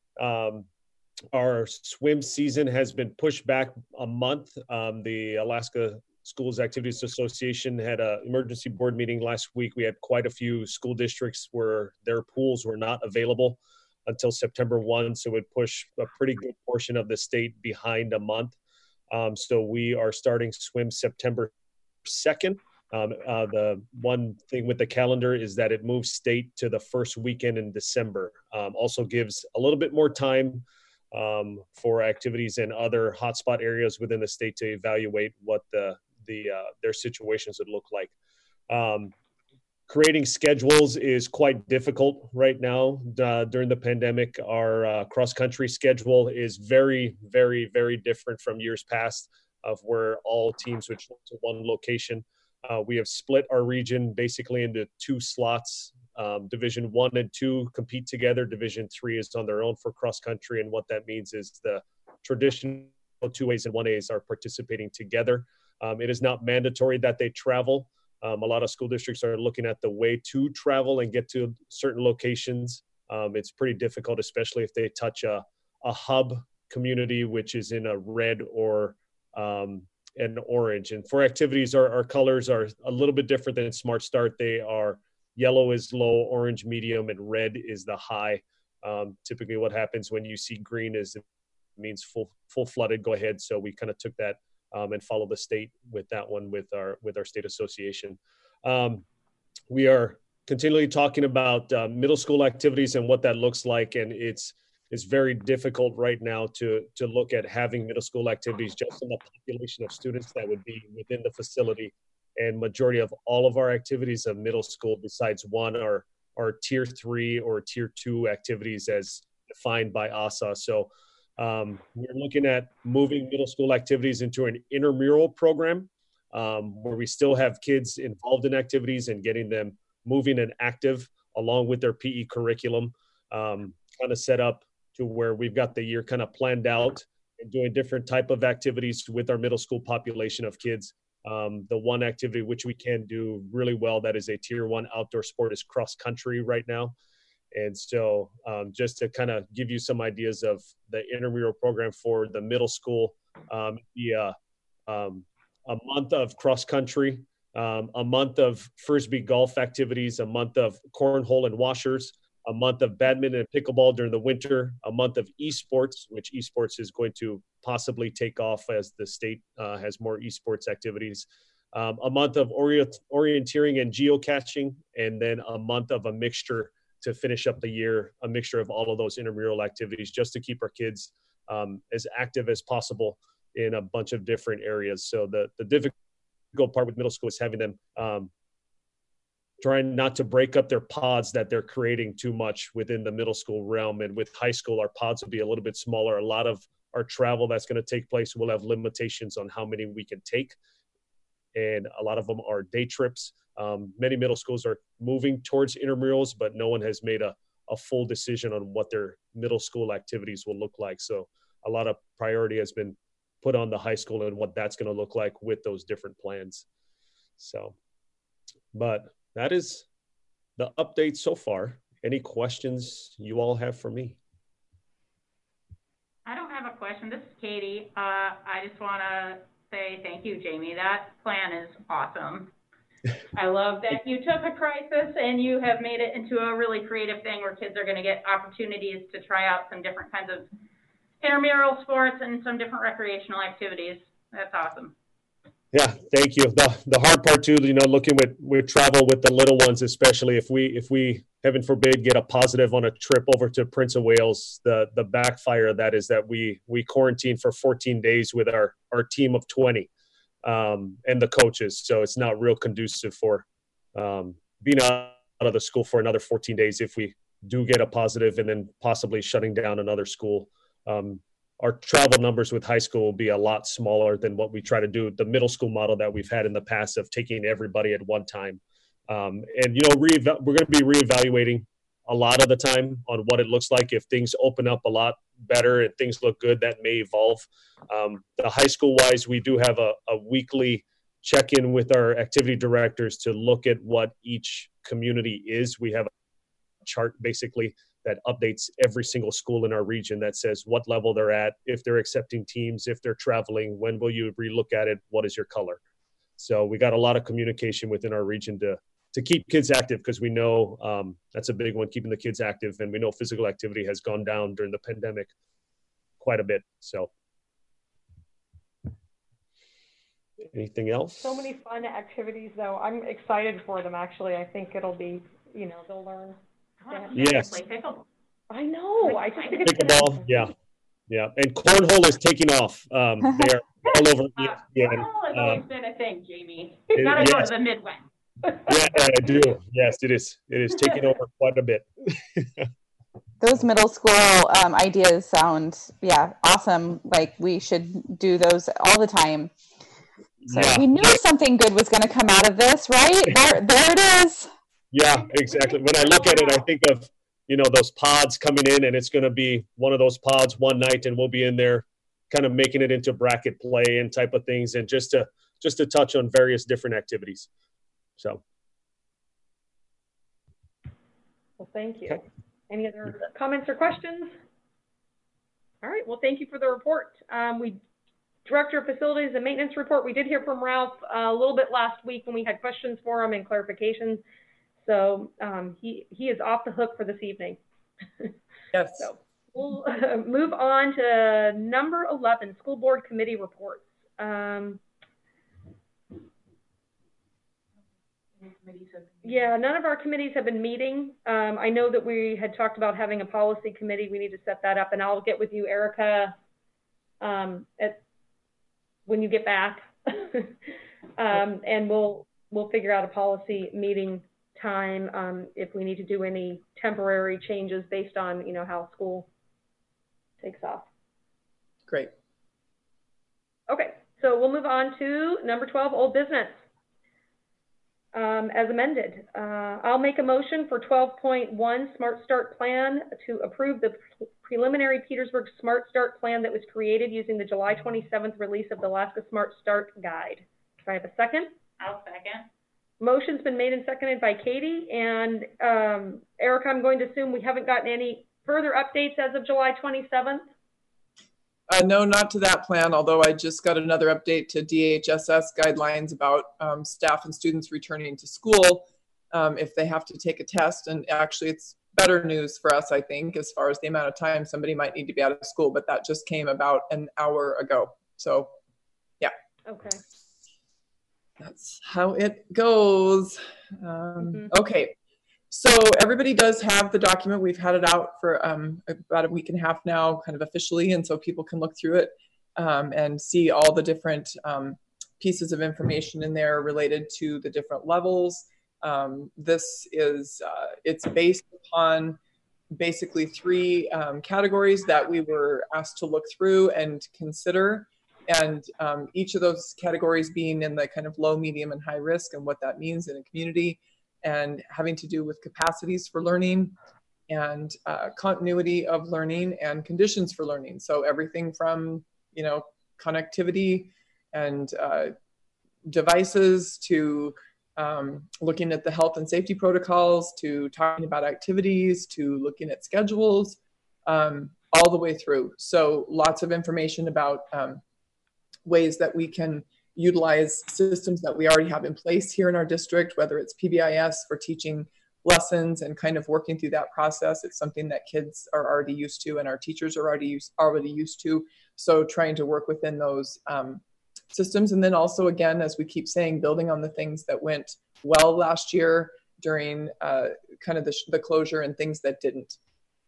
Speaker 4: Um, our swim season has been pushed back a month. Um, the Alaska Schools Activities Association had an emergency board meeting last week. We had quite a few school districts where their pools were not available until September first, so it would push a pretty good portion of the state behind a month. Um, so we are starting swim September second. Um, uh, the one thing with the calendar is that it moves state to the first weekend in December. Um, also gives a little bit more time um, for activities in other hotspot areas within the state to evaluate what the, the uh, their situations would look like. Um, creating schedules is quite difficult right now. Uh, during the pandemic, our uh, cross-country schedule is very, very, very different from years past of where all teams would go to one location. Uh, we have split our region basically into two slots. Um, Division one and two compete together. Division three is on their own for cross-country, and what that means is the traditional two A's and one A's are participating together. Um, it is not mandatory that they travel. Um, a lot of school districts are looking at the way to travel and get to certain locations. Um, it's pretty difficult, especially if they touch a, a hub community, which is in a red or um, an orange. And for activities, our, our colors are a little bit different than Smart Start. They are yellow is low, orange medium, and red is the high. Um, typically what happens when you see green is it means full full flooded, go ahead. So we kind of took that Um, and follow the state with that one with our with our state association. Um, we are continually talking about uh, middle school activities and what that looks like, and it's it's very difficult right now to to look at having middle school activities just in the population of students that would be within the facility. And majority of all of our activities of middle school, besides one, are are tier three or tier two activities as defined by A S A. So. Um, we're looking at moving middle school activities into an intramural program um, where we still have kids involved in activities and getting them moving and active along with their P E curriculum, um, kind of set up to where we've got the year kind of planned out and doing different type of activities with our middle school population of kids. Um, the one activity which we can do really well that is a tier one outdoor sport is cross country right now. And so um, just to kind of give you some ideas of the intramural program for the middle school, um, the, uh, um, a month of cross country, um, a month of Frisbee golf activities, a month of cornhole and washers, a month of badminton and pickleball during the winter, a month of esports, which esports is going to possibly take off as the state uh, has more esports activities, um, a month of orient orienteering and geocaching, and then a month of a mixture to finish up the year, a mixture of all of those intramural activities just to keep our kids um, as active as possible in a bunch of different areas. So the, the difficult part with middle school is having them um, trying not to break up their pods that they're creating too much within the middle school realm. And with high school, our pods will be a little bit smaller. A lot of our travel that's going to take place will have limitations on how many we can take. And a lot of them are day trips. Um, many middle schools are moving towards intramurals, but no one has made a, a full decision on what their middle school activities will look like. So a lot of priority has been put on the high school and what that's going to look like with those different plans. So, but that is the update so far. Any questions you all have for me?
Speaker 3: I don't have a question. This is Katie. Uh, I just want to say thank you, Jamie. That plan is awesome. I love that you took a crisis and you have made it into a really creative thing where kids are going to get opportunities to try out some different kinds of intramural sports and some different recreational activities. That's awesome.
Speaker 4: Yeah, thank you. The the hard part too, you know, looking with with travel with the little ones, especially if we if we heaven forbid, get a positive on a trip over to Prince of Wales, the the backfire of that is that we we quarantine for fourteen days with our our team of twenty um, and the coaches. So it's not real conducive for um, being out of the school for another fourteen days if we do get a positive, and then possibly shutting down another school. Um, our travel numbers with high school will be a lot smaller than what we try to do, the middle school model that we've had in the past of taking everybody at one time. Um, and, you know, re- we're going to be reevaluating a lot of the time on what it looks like. If things open up a lot better and things look good, that may evolve. Um, the high school wise, we do have a, a weekly check-in with our activity directors to look at what each community is. We have a chart basically that updates every single school in our region that says what level they're at, if they're accepting teams, if they're traveling, when will you relook at it, what is your color? So we got a lot of communication within our region to to keep kids active, because we know um, that's a big one, keeping the kids active. And we know physical activity has gone down during the pandemic quite a bit. So anything else?
Speaker 1: So many fun activities, though. I'm excited for them, actually. I think it'll be, you know, they'll learn.
Speaker 4: Yes.
Speaker 1: I know. I just think it's
Speaker 4: Pickleball, yeah. Yeah. And cornhole is taking off. Um, they're all over E S P N.
Speaker 3: Cornhole has
Speaker 4: Uh,
Speaker 3: always been a thing, Jamie.
Speaker 4: it-
Speaker 3: You gotta go
Speaker 4: yes.
Speaker 3: to the Midwest.
Speaker 4: Yeah, I do. Yes, it is. It is taking over quite a bit.
Speaker 2: Those middle school um, ideas sound, yeah, awesome. Like we should do those all the time. So
Speaker 4: Yeah.
Speaker 2: we knew something good was going to come out of this, right? There, there it is.
Speaker 4: Yeah, exactly. When I look at it, I think of, you know, those pods coming in, and it's going to be one of those pods one night, and we'll be in there kind of making it into bracket play and type of things, and just to just to touch on various different activities. So.
Speaker 1: Well, thank you.
Speaker 4: Okay.
Speaker 1: Any other comments or questions? All right. Well, thank you for the report. Um, we Director of Facilities and Maintenance report. We did hear from Ralph uh, a little bit last week when we had questions for him and clarifications. So um, he he is off the hook for this evening.
Speaker 8: Yes.
Speaker 1: So we'll uh, move on to number eleven, School Board Committee reports. Um, Yeah, none of our committees have been meeting. Um, I know that we had talked about having a policy committee. We need to set that up, and I'll get with you, Erica, um, at when you get back, um, and we'll we'll figure out a policy meeting time um, if we need to do any temporary changes based on you know how school takes off.
Speaker 8: Great.
Speaker 1: Okay, so we'll move on to number twelve, old business. Um, as amended, uh, I'll make a motion for twelve point one Smart Start Plan to approve the preliminary Petersburg Smart Start Plan that was created using the July twenty-seventh release of the Alaska Smart Start Guide. Do I have a second?
Speaker 3: I'll second.
Speaker 1: Motion's been made and seconded by Katie, and um, Erica, I'm going to assume we haven't gotten any further updates as of July twenty-seventh?
Speaker 8: Uh, no, not to that plan, although I just got another update to D H S S guidelines about um, staff and students returning to school um, if they have to take a test. And actually, it's better news for us, I think, as far as the amount of time somebody might need to be out of school, but that just came about an hour ago. So, yeah.
Speaker 1: Okay.
Speaker 8: That's how it goes. Um,
Speaker 1: Mm-hmm.
Speaker 8: Okay. So everybody does have the document. We've had it out for um, about a week and a half now, kind of officially, and so people can look through it um, and see all the different um, pieces of information in there related to the different levels. Um, this is, uh, it's based upon basically three um, categories that we were asked to look through and consider. And um, each of those categories being in the kind of low, medium, and high risk, and what that means in a community, and having to do with capacities for learning and uh, continuity of learning and conditions for learning. So everything from, you know, connectivity and uh, devices to um, looking at the health and safety protocols, to talking about activities, to looking at schedules, um, all the way through. So lots of information about um, ways that we can utilize systems that we already have in place here in our district, whether it's P B I S for teaching lessons and kind of working through that process. It's something that kids are already used to and our teachers are already used, already used to. So trying to work within those um, systems. And then also, again, as we keep saying, building on the things that went well last year during uh, kind of the, the closure and things that didn't.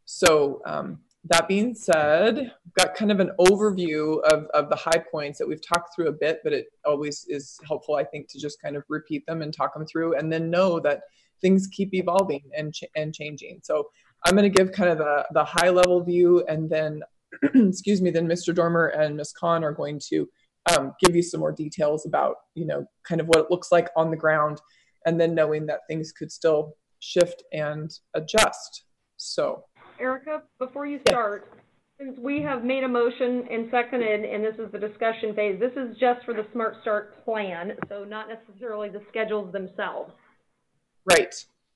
Speaker 8: So um, that being said, we've got kind of an overview of, of the high points that we've talked through a bit, but it always is helpful, I think, to just kind of repeat them and talk them through, and then know that things keep evolving and, ch and changing. So I'm going to give kind of the, the high level view, and then, excuse me, then Mister Dormer and Miz Khan are going to um, give you some more details about, you know, kind of what it looks like on the ground, and then knowing that things could still shift and adjust. So.
Speaker 1: Erica, before you start, yeah. Since we have made a motion and seconded, and this is the discussion phase, this is just for the Smart Start plan, so not necessarily the schedules themselves.
Speaker 8: Right.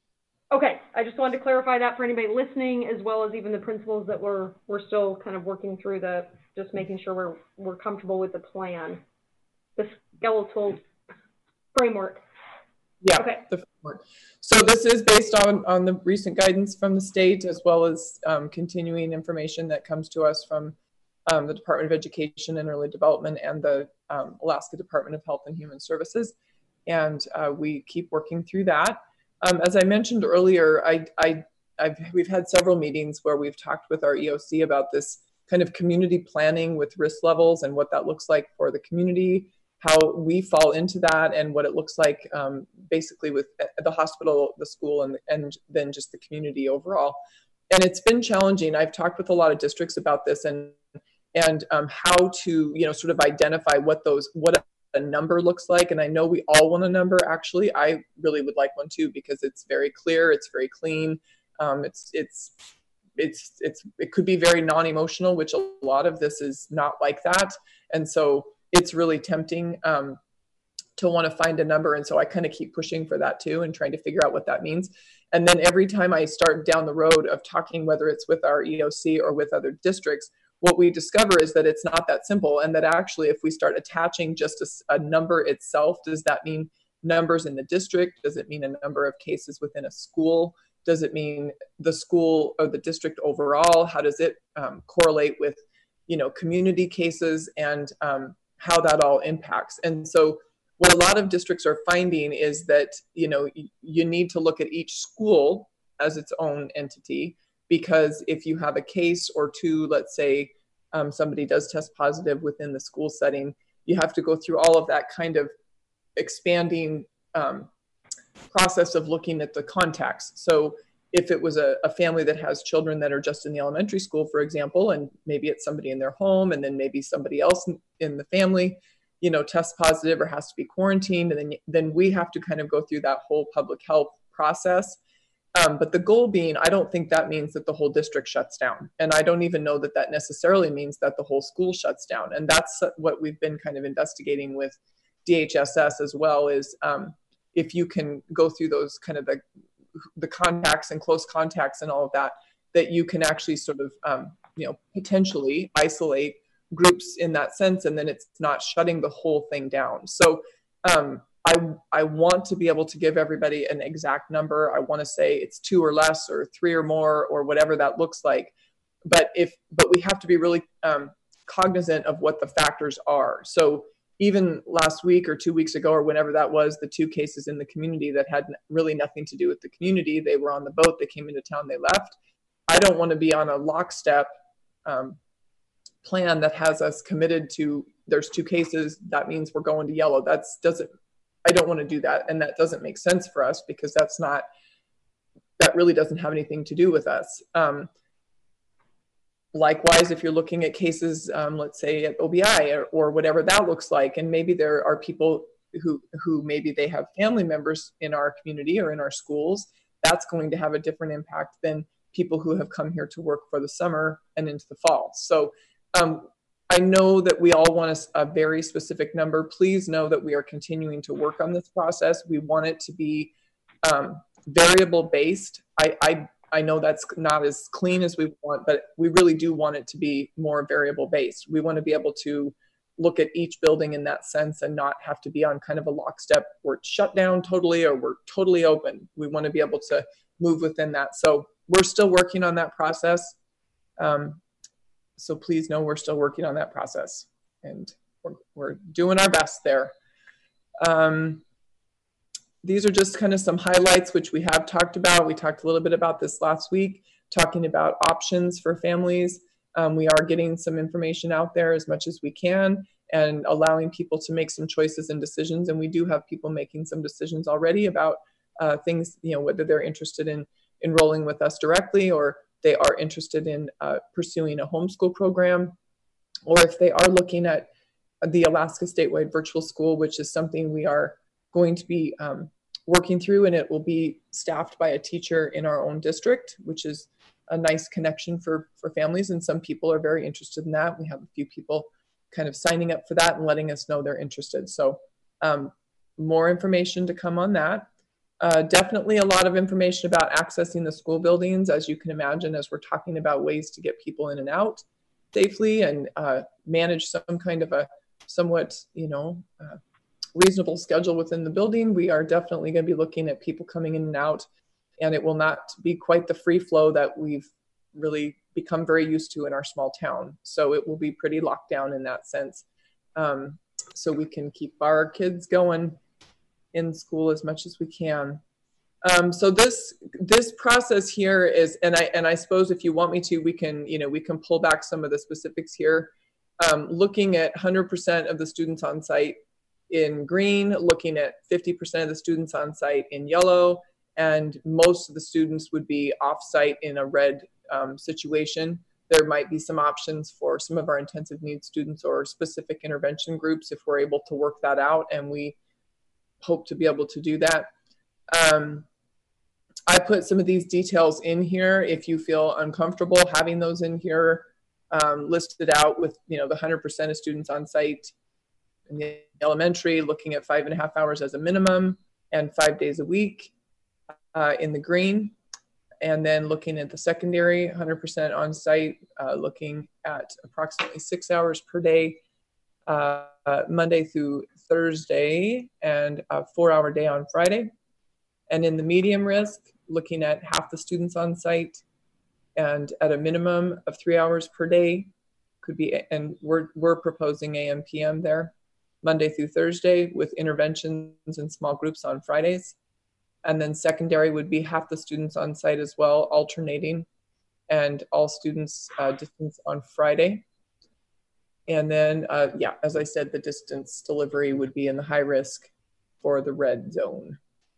Speaker 1: Okay, I just wanted to clarify that for anybody listening, as well as even the principals that we're we're still kind of working through the, just making sure we're we're comfortable with the plan, the skeletal framework.
Speaker 8: Yeah,
Speaker 1: okay.
Speaker 8: The framework. So this is based on, on the recent guidance from the state, as well as um, continuing information that comes to us from um, the Department of Education and Early Development and the um, Alaska Department of Health and Human Services. And uh, we keep working through that. Um, as I mentioned earlier, I, I, I've, we've had several meetings where we've talked with our E O C about this kind of community planning with risk levels and what that looks like for the community, how we fall into that, and what it looks like um, basically with the hospital, the school, and, and then just the community overall. And it's been challenging. I've talked with a lot of districts about this, and and um, how to, you know, sort of identify what those, what a number looks like. And I know we all want a number. Actually, I really would like one too, because it's very clear, it's very clean. Um, it's, it's, it's, it's, it could be very non-emotional, which a lot of this is not like that. And so it's really tempting um, to want to find a number. And so I kind of keep pushing for that too, and trying to figure out what that means. And then every time I start down the road of talking, whether it's with our E O C or with other districts, what we discover is that it's not that simple, and that actually if we start attaching just a, a number itself, does that mean numbers in the district? Does it mean a number of cases within a school? Does it mean the school or the district overall? How does it um, correlate with, you know, community cases, and um, how that all impacts? And so what a lot of districts are finding is that, you know, you need to look at each school as its own entity, because if you have a case or two, let's say um, somebody does test positive within the school setting, you have to go through all of that kind of expanding um, process of looking at the contacts. So if it was a, a family that has children that are just in the elementary school, for example, and maybe it's somebody in their home, and then maybe somebody else in, in the family, you know, tests positive or has to be quarantined, and then, then we have to kind of go through that whole public health process. Um, but the goal being, I don't think that means that the whole district shuts down. And I don't even know that that necessarily means that the whole school shuts down. And that's what we've been kind of investigating with D H S S as well, is um, if you can go through those kind of the, the contacts and close contacts and all of that, that you can actually sort of, um, you know, potentially isolate groups in that sense, and then it's not shutting the whole thing down. So um, I, I want to be able to give everybody an exact number. I want to say it's two or less, or three or more, or whatever that looks like. But if, but we have to be really um, cognizant of what the factors are. So even last week or two weeks ago, or whenever that was, the two cases in the community that had really nothing to do with the community, they were on the boat, they came into town, they left. I don't want to be on a lockstep um, plan that has us committed to, there's two cases, that means we're going to yellow. That's doesn't, I don't want to do that. And that doesn't make sense for us, because that's not, that really doesn't have anything to do with us. Um, likewise, if you're looking at cases, um, let's say at O B I, or, or whatever that looks like, and maybe there are people who, who maybe they have family members in our community or in our schools, that's going to have a different impact than people who have come here to work for the summer and into the fall. So um, I know that we all want a, a very specific number. Please know that we are continuing to work on this process. We want it to be um, variable based. I, I, I know that's not as clean as we want, but we really do want it to be more variable based. We want to be able to look at each building in that sense and not have to be on kind of a lockstep, we're shut down totally or we're totally open. We want to be able to move within that. So we're still working on that process. Um, so please know we're still working on that process, and we're, we're doing our best there. Um, these are just kind of some highlights, which we have talked about. We talked a little bit about this last week, talking about options for families. Um, we are getting some information out there as much as we can and allowing people to make some choices and decisions. And we do have people making some decisions already about uh, things, you know, whether they're interested in enrolling with us directly, or they are interested in uh, pursuing a homeschool program, or if they are looking at the Alaska Statewide Virtual School, which is something we are going to be um, working through, and it will be staffed by a teacher in our own district, which is a nice connection for, for families. And some people are very interested in that. We have a few people kind of signing up for that and letting us know they're interested. So um, more information to come on that. Uh, definitely a lot of information about accessing the school buildings, as you can imagine, as we're talking about ways to get people in and out safely and uh, manage some kind of a somewhat, you know, uh, reasonable schedule within the building. We are definitely going to be looking at people coming in and out, and it will not be quite the free flow that we've really become very used to in our small town. So it will be pretty locked down in that sense. Um, so we can keep our kids going in school as much as we can. Um, so this this process here is, and I and I suppose if you want me to, we can, you know, we can pull back some of the specifics here. Um, looking at one hundred percent of the students on site in green, looking at fifty percent of the students on site in yellow, and most of the students would be off site in a red um, situation. There might be some options for some of our intensive needs students or specific intervention groups if we're able to work that out, and we hope to be able to do that. Um, I put some of these details in here if you feel uncomfortable having those in here um, listed out with, you know, the one hundred percent of students on site in the elementary, looking at five and a half hours as a minimum and five days a week uh, in the green. And then looking at the secondary, one hundred percent on site, uh, looking at approximately six hours per day, uh, uh, Monday through Thursday, and a four hour day on Friday. And in the medium risk, looking at half the students on site and at a minimum of three hours per day, could be, and we're, we're proposing A M P M there, Monday through Thursday, with interventions in small groups on Fridays. And then secondary would be half the students on site as well, alternating, and all students uh, distance on Friday. And then, uh, yeah, as I said, the distance delivery would be in the high risk for the red zone.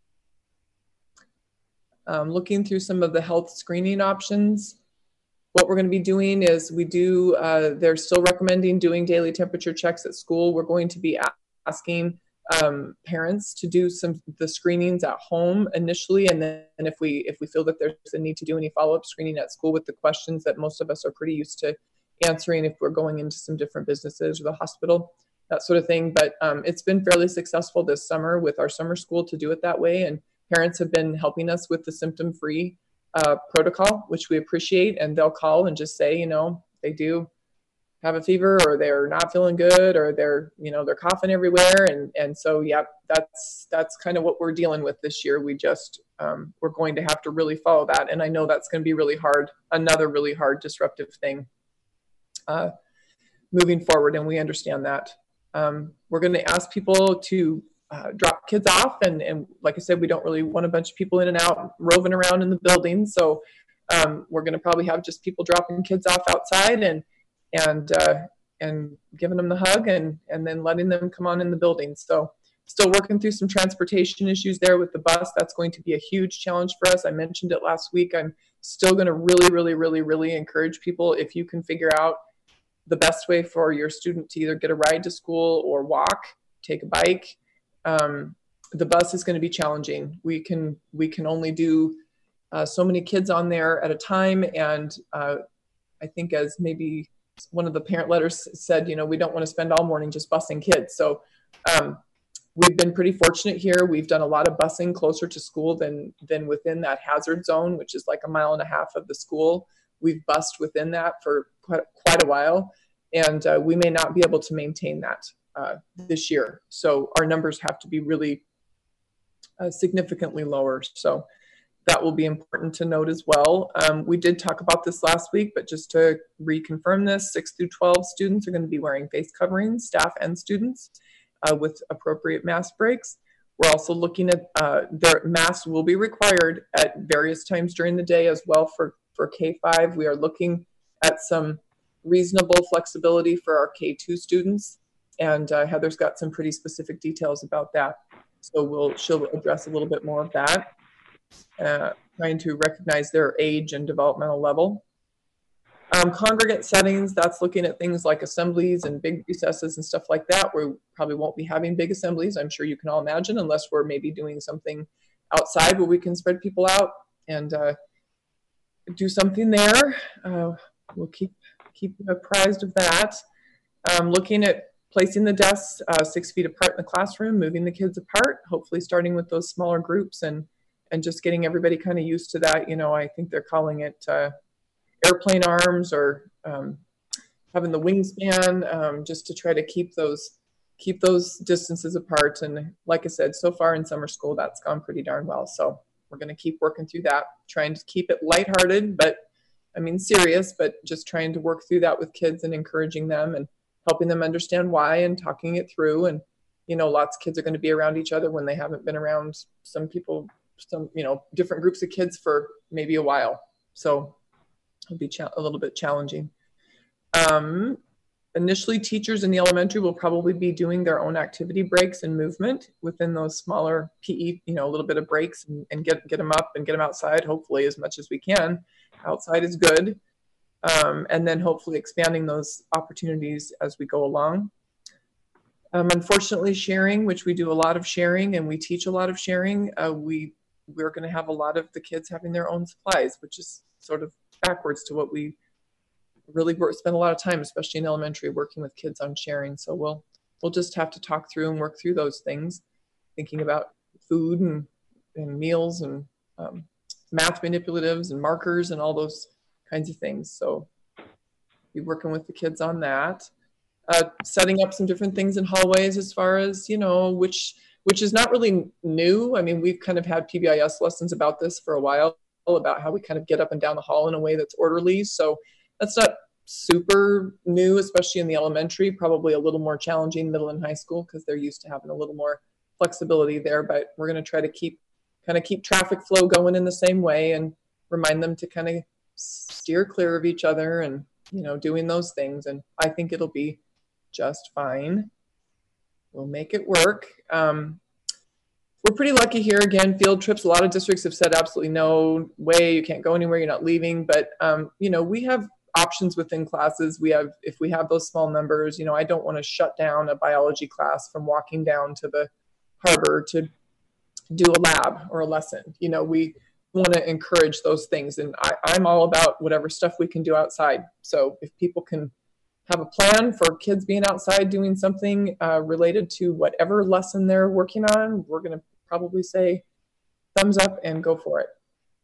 Speaker 8: Um, looking through some of the health screening options, what we're going to be doing is we do, uh, they're still recommending doing daily temperature checks at school. We're going to be asking um, parents to do some the screenings at home initially, and then and if we if we feel that there's a need to do any follow-up screening at school with the questions that most of us are pretty used to answering if we're going into some different businesses or the hospital, that sort of thing. But um, it's been fairly successful this summer with our summer school to do it that way, and parents have been helping us with the symptom-free uh, protocol, which we appreciate, and they'll call and just say, you know, they do have a fever, or they're not feeling good, or they're, you know, they're coughing everywhere. And, and so, yeah, that's, that's kind of what we're dealing with this year. We just, um, we're going to have to really follow that. And I know that's going to be really hard, another really hard disruptive thing uh, moving forward. And we understand that. Um, we're going to ask people to uh, drop kids off. And, and like I said, we don't really want a bunch of people in and out roving around in the building. So um, we're going to probably have just people dropping kids off outside and, and uh, and giving them the hug and, and then letting them come on in the building. So still working through some transportation issues there with the bus. That's going to be a huge challenge for us. I mentioned it last week. I'm still going to really, really, really, really encourage people, if you can figure out the best way for your student to either get a ride to school or walk, take a bike. Um, the bus is going to be challenging. We can, we can only do uh, so many kids on there at a time. And uh, I think as maybe one of the parent letters said, you know, we don't want to spend all morning just busing kids. So um, we've been pretty fortunate here. We've done a lot of busing closer to school than, than within that hazard zone, which is like a mile and a half of the school. We've bused within that for quite, quite a while. And uh, we may not be able to maintain that uh, this year. So our numbers have to be really uh, significantly lower. So that will be important to note as well. Um, we did talk about this last week, but just to reconfirm this, six through twelve students are going to be wearing face coverings, staff and students, uh, with appropriate mask breaks. We're also looking at, uh, their masks will be required at various times during the day as well for, for K five. We are looking at some reasonable flexibility for our K two students. And uh, Heather's got some pretty specific details about that. So we'll, she'll address a little bit more of that, uh, trying to recognize their age and developmental level. Um, congregate settings, that's looking at things like assemblies and big recesses and stuff like that. We probably won't be having big assemblies, I'm sure you can all imagine, unless we're maybe doing something outside where we can spread people out and uh, do something there. Uh, we'll keep, keep apprised of that. Um, looking at placing the desks uh, six feet apart in the classroom, moving the kids apart, hopefully starting with those smaller groups and, and just getting everybody kind of used to that. You know, I think they're calling it uh, airplane arms or um, having the wingspan, um, just to try to keep those keep those distances apart. And like I said, so far in summer school, that's gone pretty darn well. So we're going to keep working through that, trying to keep it lighthearted, but I mean serious, but just trying to work through that with kids and encouraging them and helping them understand why and talking it through. And you know, lots of kids are going to be around each other when they haven't been around some people, some you know, different groups of kids for maybe a while. So it'll be a little bit challenging. Um, initially, teachers in the elementary will probably be doing their own activity breaks and movement within those smaller P E, you know, a little bit of breaks and, and get, get them up and get them outside, hopefully as much as we can. Outside is good. Um, and then hopefully expanding those opportunities as we go along. Um, unfortunately, sharing, which we do a lot of sharing and we teach a lot of sharing, uh, we, we're going to have a lot of the kids having their own supplies, which is sort of backwards to what we really work, spend a lot of time, especially in elementary, working with kids on sharing. So we'll we'll just have to talk through and work through those things, thinking about food and, and meals and um, math manipulatives and markers and all those kinds of things. So be working with the kids on that. Uh, setting up some different things in hallways as far as, you know, which which is not really new. I mean, we've kind of had P B I S lessons about this for a while, about how we kind of get up and down the hall in a way that's orderly. So that's not super new, especially in the elementary, probably a little more challenging middle and high school because they're used to having a little more flexibility there. But we're going to try to keep kind of keep traffic flow going in the same way and remind them to kind of steer clear of each other and, you know, doing those things. And I think it'll be just fine. We'll make it work. Um, We're pretty lucky here. Again, field trips, a lot of districts have said absolutely no way, you can't go anywhere, you're not leaving. But, um, you know, we have options within classes. We have, if we have those small numbers, you know, I don't want to shut down a biology class from walking down to the harbor to do a lab or a lesson. You know, we want to encourage those things. And I, I'm all about whatever stuff we can do outside. So if people can have a plan for kids being outside doing something uh, related to whatever lesson they're working on, we're going to probably say thumbs up and go for it.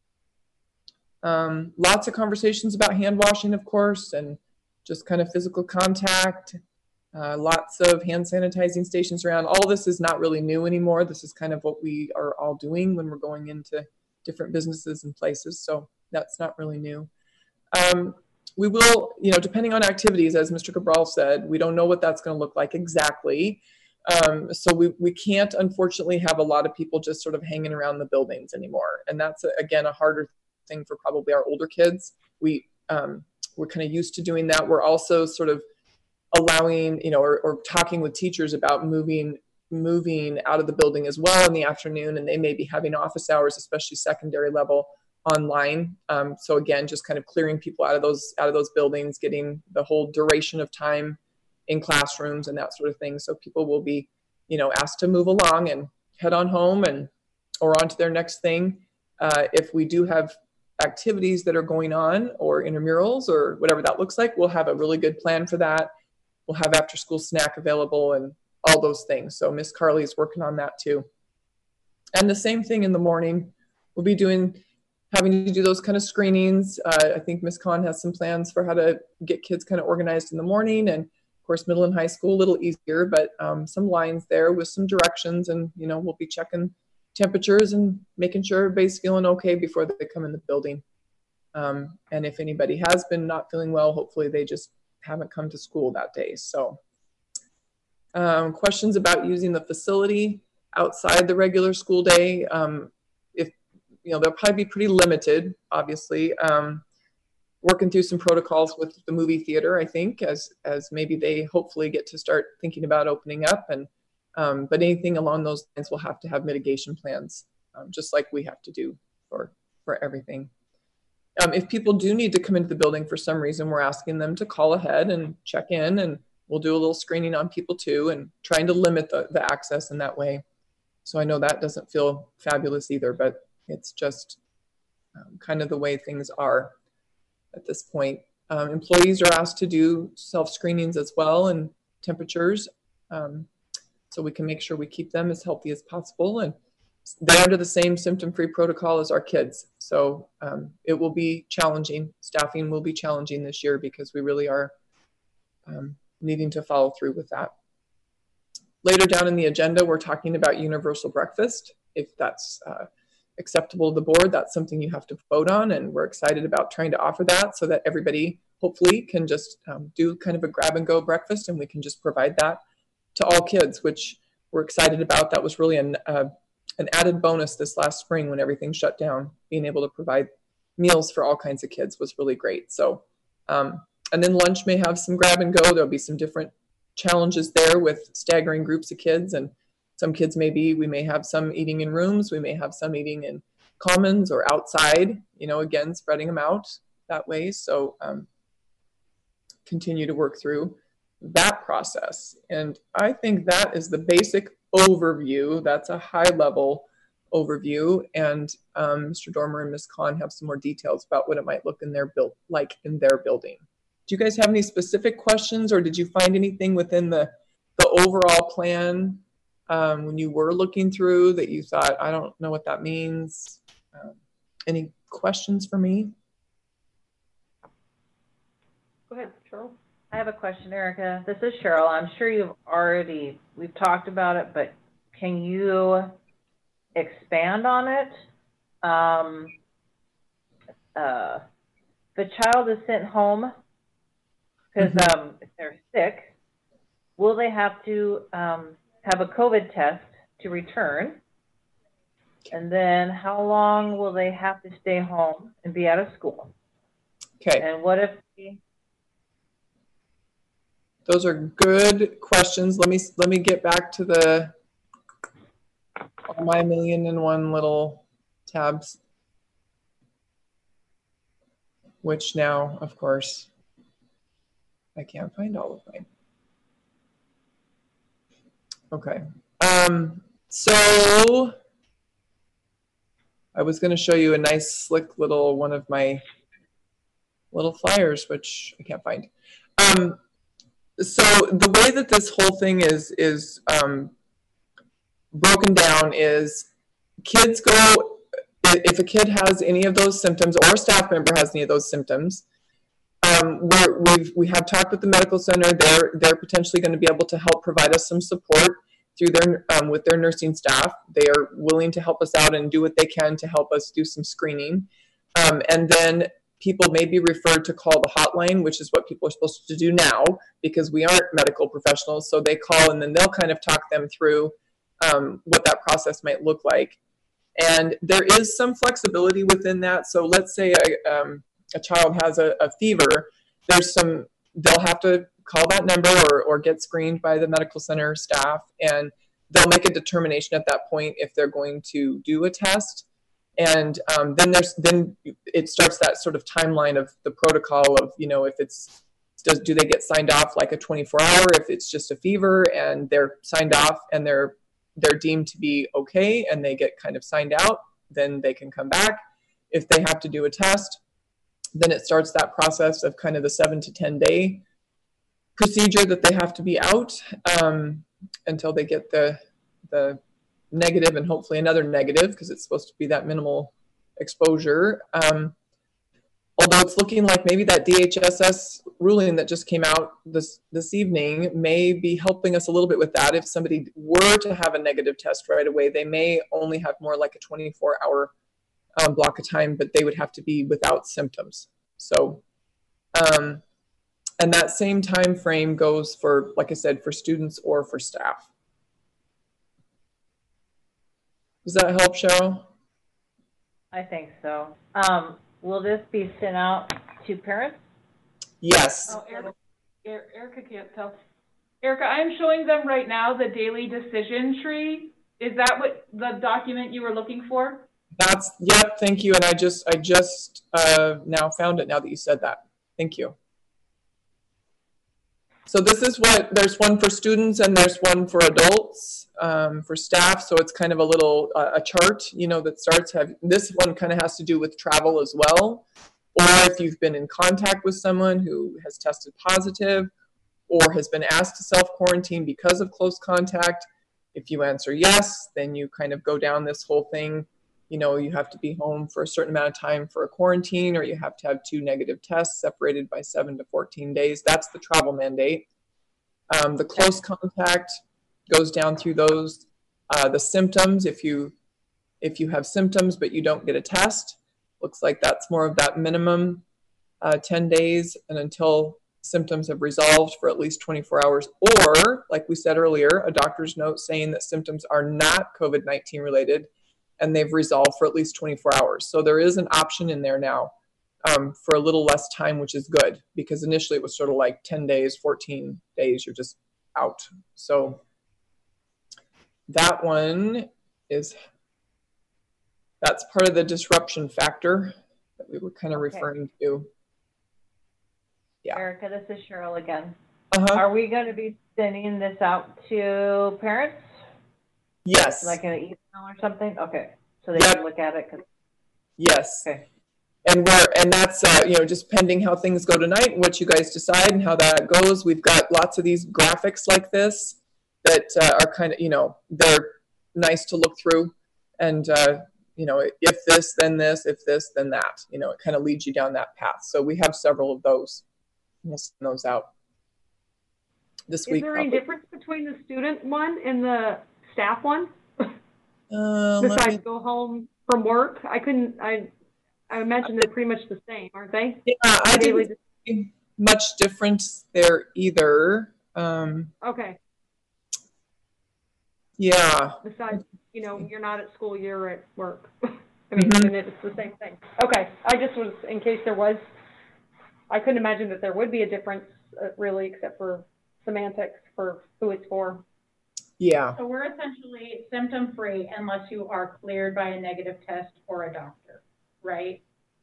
Speaker 8: Um, lots of conversations about hand washing, of course, and just kind of physical contact. Uh, lots of hand sanitizing stations around. All this is not really new anymore. This is kind of what we are all doing when we're going into different businesses and places. So that's not really new. Um, we will, you know, depending on activities, as Mister Cabral said, we don't know what that's going to look like exactly. Um, so we, we can't, unfortunately, have a lot of people just sort of hanging around the buildings anymore. And that's, a, again, a harder thing for probably our older kids. We, um, we're kind of used to doing that. We're also sort of allowing, you know, or, or talking with teachers about moving moving out of the building as well in the afternoon, and they may be having office hours, especially secondary level, online. Um, so again, just kind of clearing people out of those out of those buildings, getting the whole duration of time in classrooms and that sort of thing. So people will be, you know, asked to move along and head on home and or on to their next thing. Uh, if we do have activities that are going on or intramurals or whatever that looks like, we'll have a really good plan for that. We'll have after school snack available and all those things. So Miss Carly is working on that too. And the same thing in the morning. We'll be doing, having to do those kind of screenings. Uh, I think Miss Kahn has some plans for how to get kids kind of organized in the morning. And of course, middle and high school, a little easier, but um, some lines there with some directions. And, you know, we'll be checking temperatures and making sure everybody's feeling okay before they come in the building. Um, and if anybody has been not feeling well, hopefully they just haven't come to school that day. So um, questions about using the facility. outside the regular school day. Um, if, you know, they'll probably be pretty limited, obviously. Um, working through some protocols with the movie theater, I think, as, as maybe they hopefully get to start thinking about opening up. And, um, but anything along those lines will have to have mitigation plans, um, just like we have to do for, for everything. Um, if people do need to come into the building for some reason, we're asking them to call ahead and check in, and we'll do a little screening on people too, and trying to limit the, the access in that way. So I know that doesn't feel fabulous either, but it's just um, kind of the way things are at this point. Um, employees are asked to do self-screenings as well, and temperatures, um, so we can make sure we keep them as healthy as possible. And they're under the same symptom-free protocol as our kids. So um, it will be challenging. Staffing will be challenging this year because we really are um, needing to follow through with that. Later down in the agenda, we're talking about universal breakfast. If that's uh, acceptable to the board, that's something you have to vote on, and we're excited about trying to offer that so that everybody hopefully can just um, do kind of a grab and go breakfast, and we can just provide that to all kids, which we're excited about. That was really an, uh, an added bonus this last spring when everything shut down. Being able to provide meals for all kinds of kids was really great. So, um, and then lunch may have some grab and go. There'll be some different challenges there with staggering groups of kids, and some kids maybe, we may have some eating in rooms, we may have some eating in commons or outside, you know, again, spreading them out that way. So um, continue to work through that process. And I think that is the basic overview. That's a high level overview. And um, Mister Dormer and Miz Khan have some more details about what it might look in their build like in their building. Do you guys have any specific questions, or did you find anything within the, the overall plan um, when you were looking through that you thought, I don't know what that means? Um, any questions for me?
Speaker 1: Go ahead, Cheryl.
Speaker 5: I have a question, Erica. This is Cheryl. I'm sure you've already, we've talked about it, but can you expand on it? Um, uh, if a child is sent home because
Speaker 8: Mm-hmm.
Speaker 5: um, if they're sick, will they have to um, have a COVID test to return? And then how long will they have to stay home and be out of school?
Speaker 8: Okay.
Speaker 5: And what if they,
Speaker 8: Those are good questions. Let me let me get back to the all my million and one little tabs, which now, of course, I can't find all of mine. Okay. Um, so I was going to show you a nice, slick little one of my little flyers, which I can't find. Um, So the way that this whole thing is is um, broken down is kids go, if a kid has any of those symptoms or a staff member has any of those symptoms, um, we're, we've, we have talked with the medical center. They're, they're potentially going to be able to help provide us some support through their, um, with their nursing staff. They are willing to help us out and do what they can to help us do some screening. Um, and then people may be referred to call the hotline, which is what people are supposed to do now because we aren't medical professionals. So they call and then they'll kind of talk them through um, what that process might look like. And there is some flexibility within that. So let's say a, um, a child has a, a fever, there's some, they'll have to call that number or, or get screened by the medical center staff, and they'll make a determination at that point if they're going to do a test. And um, then there's then it starts that sort of timeline of the protocol of, you know, if it's, does, do they get signed off like a twenty-four hour, if it's just a fever and they're signed off and they're they're deemed to be okay and they get kind of signed out, then they can come back. If they have to do a test, then it starts that process of kind of the seven to ten day procedure that they have to be out um, until they get the the negative and hopefully another negative, because it's supposed to be that minimal exposure. Um, although it's looking like maybe that D H S S ruling that just came out this, this evening may be helping us a little bit with that. If somebody were to have a negative test right away, they may only have more like a twenty-four hour um, block of time, but they would have to be without symptoms. So, um, and that same time frame goes for, like I said, for students or for staff. Does that help, Cheryl?
Speaker 5: I think so. Um, will this be sent out to parents?
Speaker 8: Yes.
Speaker 3: Oh, Erica, Er- Erica can't tell. Erica, I'm showing them right now the daily decision tree. Is that what the document you were looking for?
Speaker 8: That's, yep, thank you. And I just, I just uh, now found it now that you said that. Thank you. So this is what, there's one for students and there's one for adults, um, for staff. So it's kind of a little, uh, a chart, you know, that starts, have, this one kind of has to do with travel as well. Or if you've been in contact with someone who has tested positive or has been asked to self-quarantine because of close contact. If you answer yes, then you kind of go down this whole thing. You know, you have to be home for a certain amount of time for a quarantine, or you have to have two negative tests separated by seven to fourteen days. That's the travel mandate. Um, the close contact goes down through those. Uh, the symptoms, if you, if you have symptoms but you don't get a test, looks like that's more of that minimum uh, ten days and until symptoms have resolved for at least twenty-four hours, or like we said earlier, a doctor's note saying that symptoms are not COVID nineteen related and they've resolved for at least twenty-four hours. So there is an option in there now um, for a little less time, which is good, because initially it was sort of like ten days, fourteen days, you're just out. So that one is, that's part of the disruption factor that we were kind of
Speaker 5: Okay.
Speaker 8: referring to. Yeah.
Speaker 5: Erica, this is Cheryl again.
Speaker 8: Uh-huh.
Speaker 5: Are we going to be sending this out to parents?
Speaker 8: Yes.
Speaker 5: Like an email or something? Okay. So they
Speaker 8: Yep.
Speaker 5: can look at it? 'Cause-
Speaker 8: Yes.
Speaker 5: Okay.
Speaker 8: And we're, and that's, uh, you know, just pending how things go tonight, what you guys decide and how that goes. We've got lots of these graphics like this that uh, are kind of, you know, they're nice to look through. And, uh, you know, if this, then this, if this, then that, you know, it kind of leads you down that path. So we have several of those. We'll send those out this
Speaker 1: Is
Speaker 8: week.
Speaker 1: there any
Speaker 8: probably.
Speaker 1: difference between the student one and the staff one?
Speaker 8: Uh, let
Speaker 1: Besides
Speaker 8: me-
Speaker 1: go home from work? I couldn't, I, I imagine they're pretty much the same, aren't they?
Speaker 8: Yeah, I
Speaker 1: Daily
Speaker 8: didn't see much difference there either. Um,
Speaker 1: Okay,
Speaker 8: yeah.
Speaker 1: besides, you know, you're not at school, you're at work. I mean,
Speaker 8: Mhm.
Speaker 1: and it's the same thing. Okay, I just was, in case there was, I couldn't imagine that there would be a difference, uh, really, except for semantics for who it's for.
Speaker 8: Yeah.
Speaker 3: So we're essentially symptom-free unless you are cleared by a negative test or a doctor, right?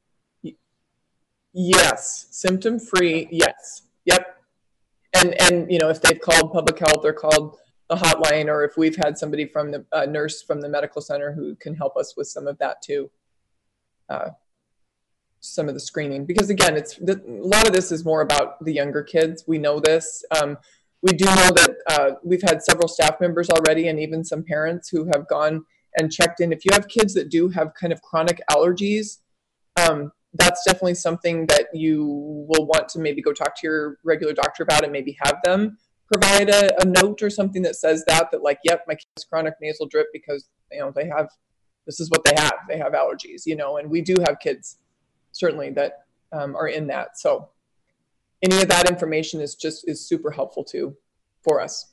Speaker 8: Yes. Symptom free. Yes. Yep. And, and, you know, if they've called public health or called the hotline, or if we've had somebody from the uh, nurse from the medical center who can help us with some of that too. Uh, some of the screening, because again, it's the, a lot of this is more about the younger kids. We know this. Um, we do know that uh, we've had several staff members already, and even some parents who have gone and checked in. If you have kids that do have kind of chronic allergies, um, that's definitely something that you will want to maybe go talk to your regular doctor about, and maybe have them provide a, a note or something that says that, that like, yep, my kid has chronic nasal drip because, you know, they have, this is what they have. They have allergies, you know, and we do have kids certainly that um, are in that. So any of that information is just, is super helpful too for us.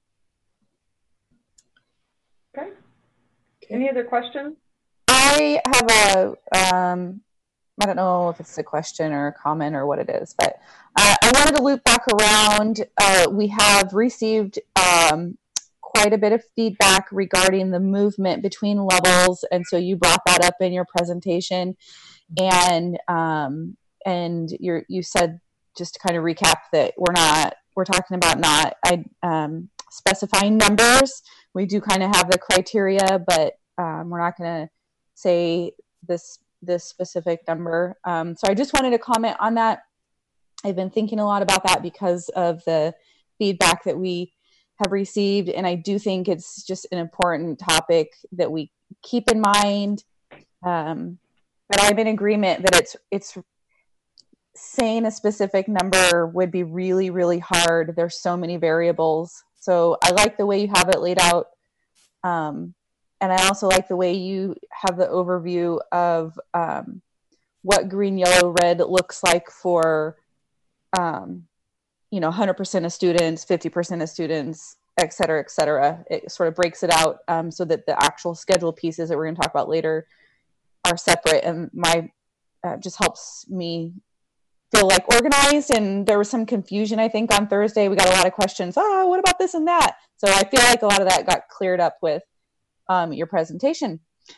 Speaker 1: Okay. Any other questions?
Speaker 2: I have a, um, I don't know if it's a question or a comment or what it is, but uh, I wanted to loop back around. Uh, we have received um, quite a bit of feedback regarding the movement between levels, and so you brought that up in your presentation, and um, and you you said, just to kind of recap, that we're not we're talking about not I, um, specifying numbers. We do kind of have the criteria, but um, we're not going to say this this specific number. Um, so I just wanted to comment on that. I've been thinking a lot about that because of the feedback that we have received, and I do think it's just an important topic that we keep in mind. Um, but I'm in agreement that it's it's saying a specific number would be really, really hard. There's so many variables. So I like the way you have it laid out. Um, and I also like the way you have the overview of um, what green, yellow, red looks like for, um, you know, one hundred percent of students, fifty percent of students, et cetera, et cetera. It sort of breaks it out um, so that the actual schedule pieces that we're going to talk about later are separate. And my uh, just helps me feel like organized. And there was some confusion, I think, on Thursday. We got a lot of questions. Oh, what about this and that? So I feel like a lot of that got cleared up with um, your presentation.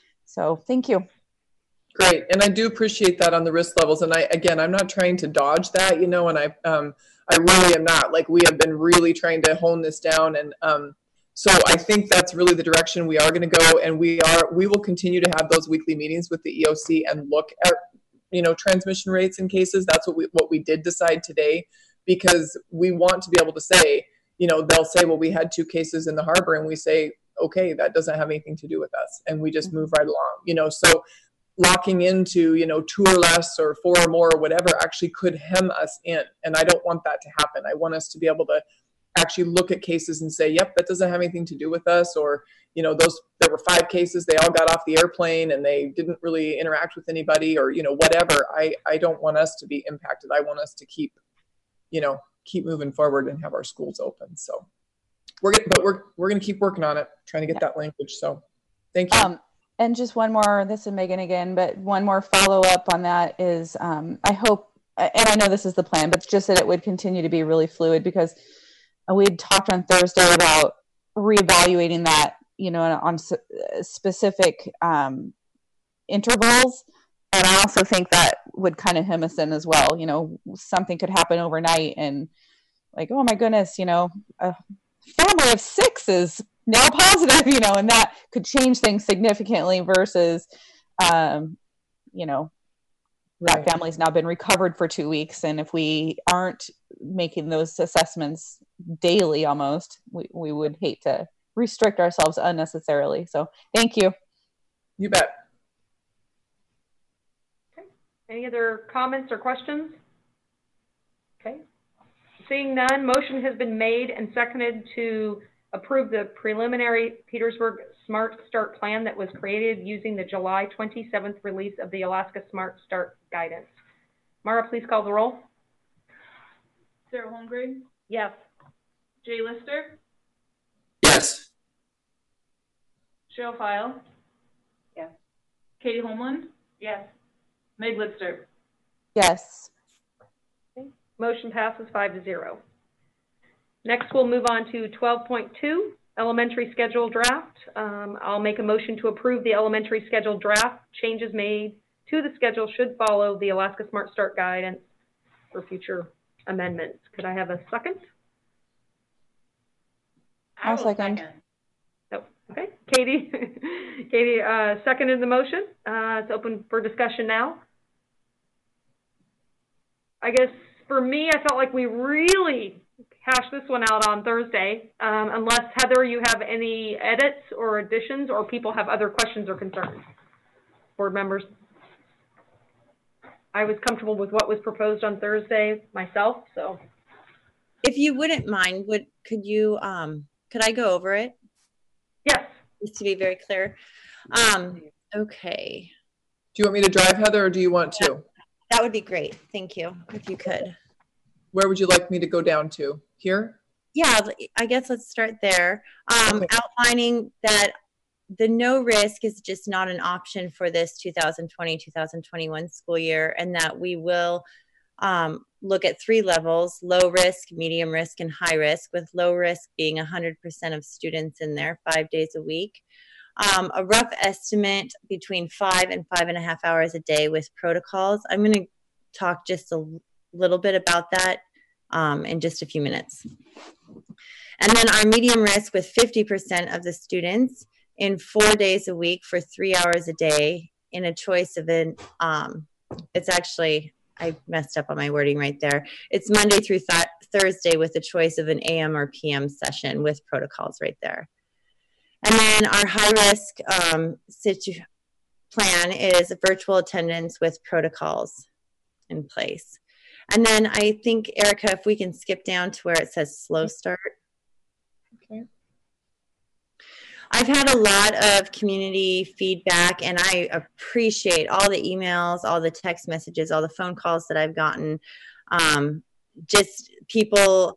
Speaker 2: So thank you.
Speaker 8: Great. And I do appreciate that on the risk levels. And I, again, I'm not trying to dodge that, you know, and I, um, I really am not. Like, we have been really trying to hone this down. And um, so I think that's really the direction we are going to go. And we are, we will continue to have those weekly meetings with the E O C and look at, you know, transmission rates and cases. That's what we, what we did decide today, because we want to be able to say, you know, they'll say, well, we had two cases in the harbor, and we say, okay, that doesn't have anything to do with us. And we just move right along, you know, so locking into, you know, two or less or four or more or whatever actually could hem us in. And I don't want that to happen. I want us to be able to actually look at cases and say, yep, that doesn't have anything to do with us. Or, you know, those, there were five cases, they all got off the airplane and they didn't really interact with anybody, or, you know, whatever. I, I don't want us to be impacted. I want us to keep, you know, keep moving forward and have our schools open. So we're, but we're, we're going to keep working on it, trying to get yeah. that language. So thank you.
Speaker 2: Um, And just one more, this is Megan again, but one more follow up on that is um, I hope, and I know this is the plan, but just that it would continue to be really fluid, because we had talked on Thursday about reevaluating that, you know, on specific um, intervals. And I also think that would kind of hem us in as well. You know, something could happen overnight and like, oh my goodness, you know, a family of six is now positive, you know, and that could change things significantly versus, um, you know,
Speaker 8: right.
Speaker 2: that family's now been recovered for two weeks. And if we aren't making those assessments daily almost, we, we would hate to restrict ourselves unnecessarily. So thank you.
Speaker 8: You bet.
Speaker 1: Okay. Any other comments or questions? Okay. Seeing none, motion has been made and seconded to approve the preliminary Petersburg Smart Start plan that was created using the July twenty-seventh release of the Alaska Smart Start guidance. Mara, please call the roll.
Speaker 3: Sarah Holmgren?
Speaker 1: Yes.
Speaker 3: Jay Lister?
Speaker 11: Yes.
Speaker 3: Cheryl File?
Speaker 5: Yes.
Speaker 3: Katie Homeland?
Speaker 1: Yes.
Speaker 3: Meg Lidster?
Speaker 2: Yes.
Speaker 1: Okay. Motion passes five to zero. Next, we'll move on to twelve point two, elementary schedule draft. Um, I'll make a motion to approve the elementary schedule draft. Changes made to the schedule should follow the Alaska Smart Start guidance for future amendments. Could I have a second?
Speaker 2: I'll second. second.
Speaker 1: Oh, okay. Katie, Katie uh, seconded the motion. Uh, it's open for discussion now. I guess for me, I felt like we really hash this one out on Thursday, um, unless, Heather, you have any edits or additions, or people have other questions or concerns. Board members? I was comfortable with what was proposed on Thursday myself, so.
Speaker 9: If you wouldn't mind, would could you, um, could I go over it?
Speaker 1: Yes.
Speaker 9: Just to be very clear. Um, okay.
Speaker 8: Do you want me to drive, Heather, or do you want to?
Speaker 9: Yeah, that would be great. Thank you, if you could.
Speaker 8: Where would you like me to go down to? Here?
Speaker 9: Yeah, I guess let's start there. Um, okay. Outlining that the no risk is just not an option for this two thousand twenty, two thousand twenty-one school year, and that we will um, look at three levels: low risk, medium risk, and high risk, with low risk being one hundred percent of students in there five days a week. Um, a rough estimate between five and five and a half hours a day with protocols. I'm going to talk just a little bit about that um, in just a few minutes. And then our medium risk with fifty percent of the students in four days a week for three hours a day in a choice of an, um, it's actually, I messed up on my wording right there. It's Monday through th Thursday with a choice of an A M or P M session with protocols right there. And then our high risk um, situ plan is virtual attendance with protocols in place. And then I think, Erica, if we can skip down to where it says slow start.
Speaker 8: Okay.
Speaker 9: I've had a lot of community feedback, and I appreciate all the emails, all the text messages, all the phone calls that I've gotten. Um, just people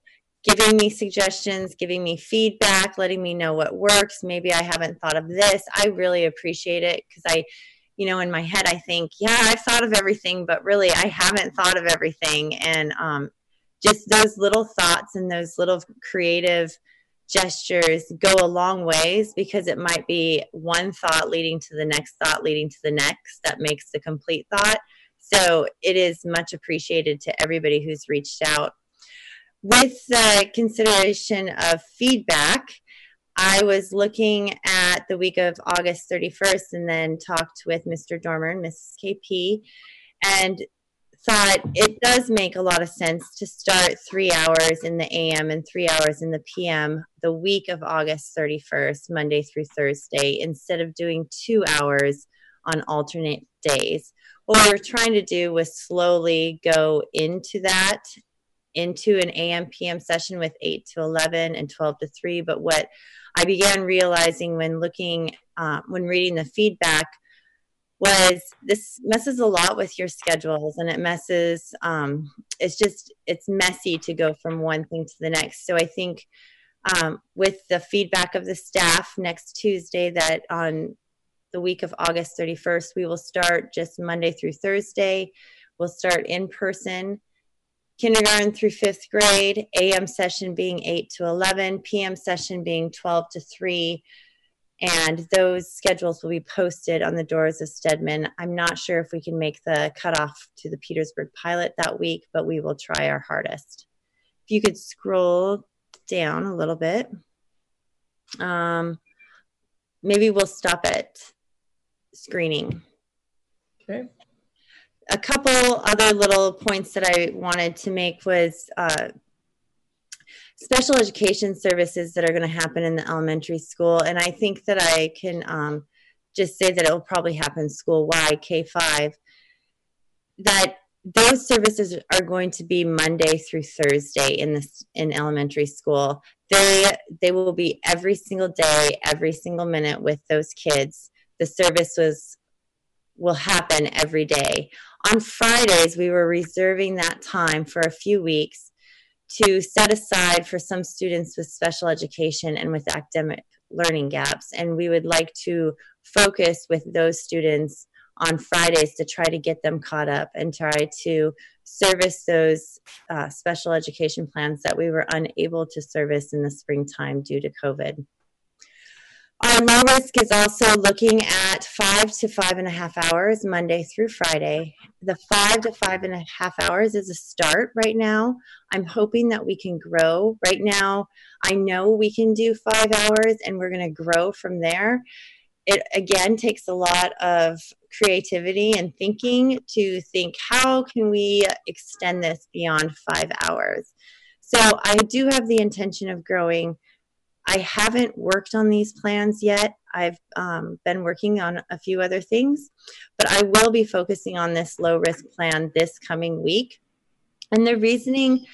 Speaker 9: giving me suggestions, giving me feedback, letting me know what works. Maybe I haven't thought of this. I really appreciate it because I, you know, in my head, I think, yeah, I've thought of everything, but really I haven't thought of everything. And um, just those little thoughts and those little creative gestures go a long ways, because it might be one thought leading to the next thought leading to the next that makes the complete thought. So it is much appreciated to everybody who's reached out. With the consideration of feedback, I was looking at the week of August thirty-first and then talked with Mister Dormer and Missus K P and thought it does make a lot of sense to start three hours in the A M and three hours in the P M the week of August thirty-first, Monday through Thursday, instead of doing two hours on alternate days. What we were trying to do was slowly go into that, into an A M P M session with eight to eleven and twelve to three. But what I began realizing when looking, uh, when reading the feedback, was this messes a lot with your schedules, and it messes, um, it's just, it's messy to go from one thing to the next. So I think um, with the feedback of the staff next Tuesday, that on the week of August thirty-first, we will start just Monday through Thursday. We'll start in person, kindergarten through fifth grade, A M session being eight to eleven, P M session being twelve to three. And those schedules will be posted on the doors of Stedman. I'm not sure if we can make the cutoff to the Petersburg pilot that week, but we will try our hardest. If you could scroll down a little bit. Um, maybe we'll stop at screening.
Speaker 8: Okay.
Speaker 9: A couple other little points that I wanted to make was uh, special education services that are going to happen in the elementary school. And I think that I can um, just say that it will probably happen school-wide, K five, that those services are going to be Monday through Thursday in this in elementary school. They they will be every single day, every single minute with those kids. The service was will happen every day. On Fridays, we were reserving that time for a few weeks to set aside for some students with special education and with academic learning gaps. And we would like to focus with those students on Fridays to try to get them caught up and try to service those uh, special education plans that we were unable to service in the springtime due to COVID. Our low risk is also looking at five to five and a half hours, Monday through Friday. The five to five and a half hours is a start right now. I'm hoping that we can grow. Right now, I know we can do five hours and we're going to grow from there. It, again, takes a lot of creativity and thinking to think, how can we extend this beyond five hours? So I do have the intention of growing. I haven't worked on these plans yet. I've um, been working on a few other things, but I will be focusing on this low risk plan this coming week. And the reasoning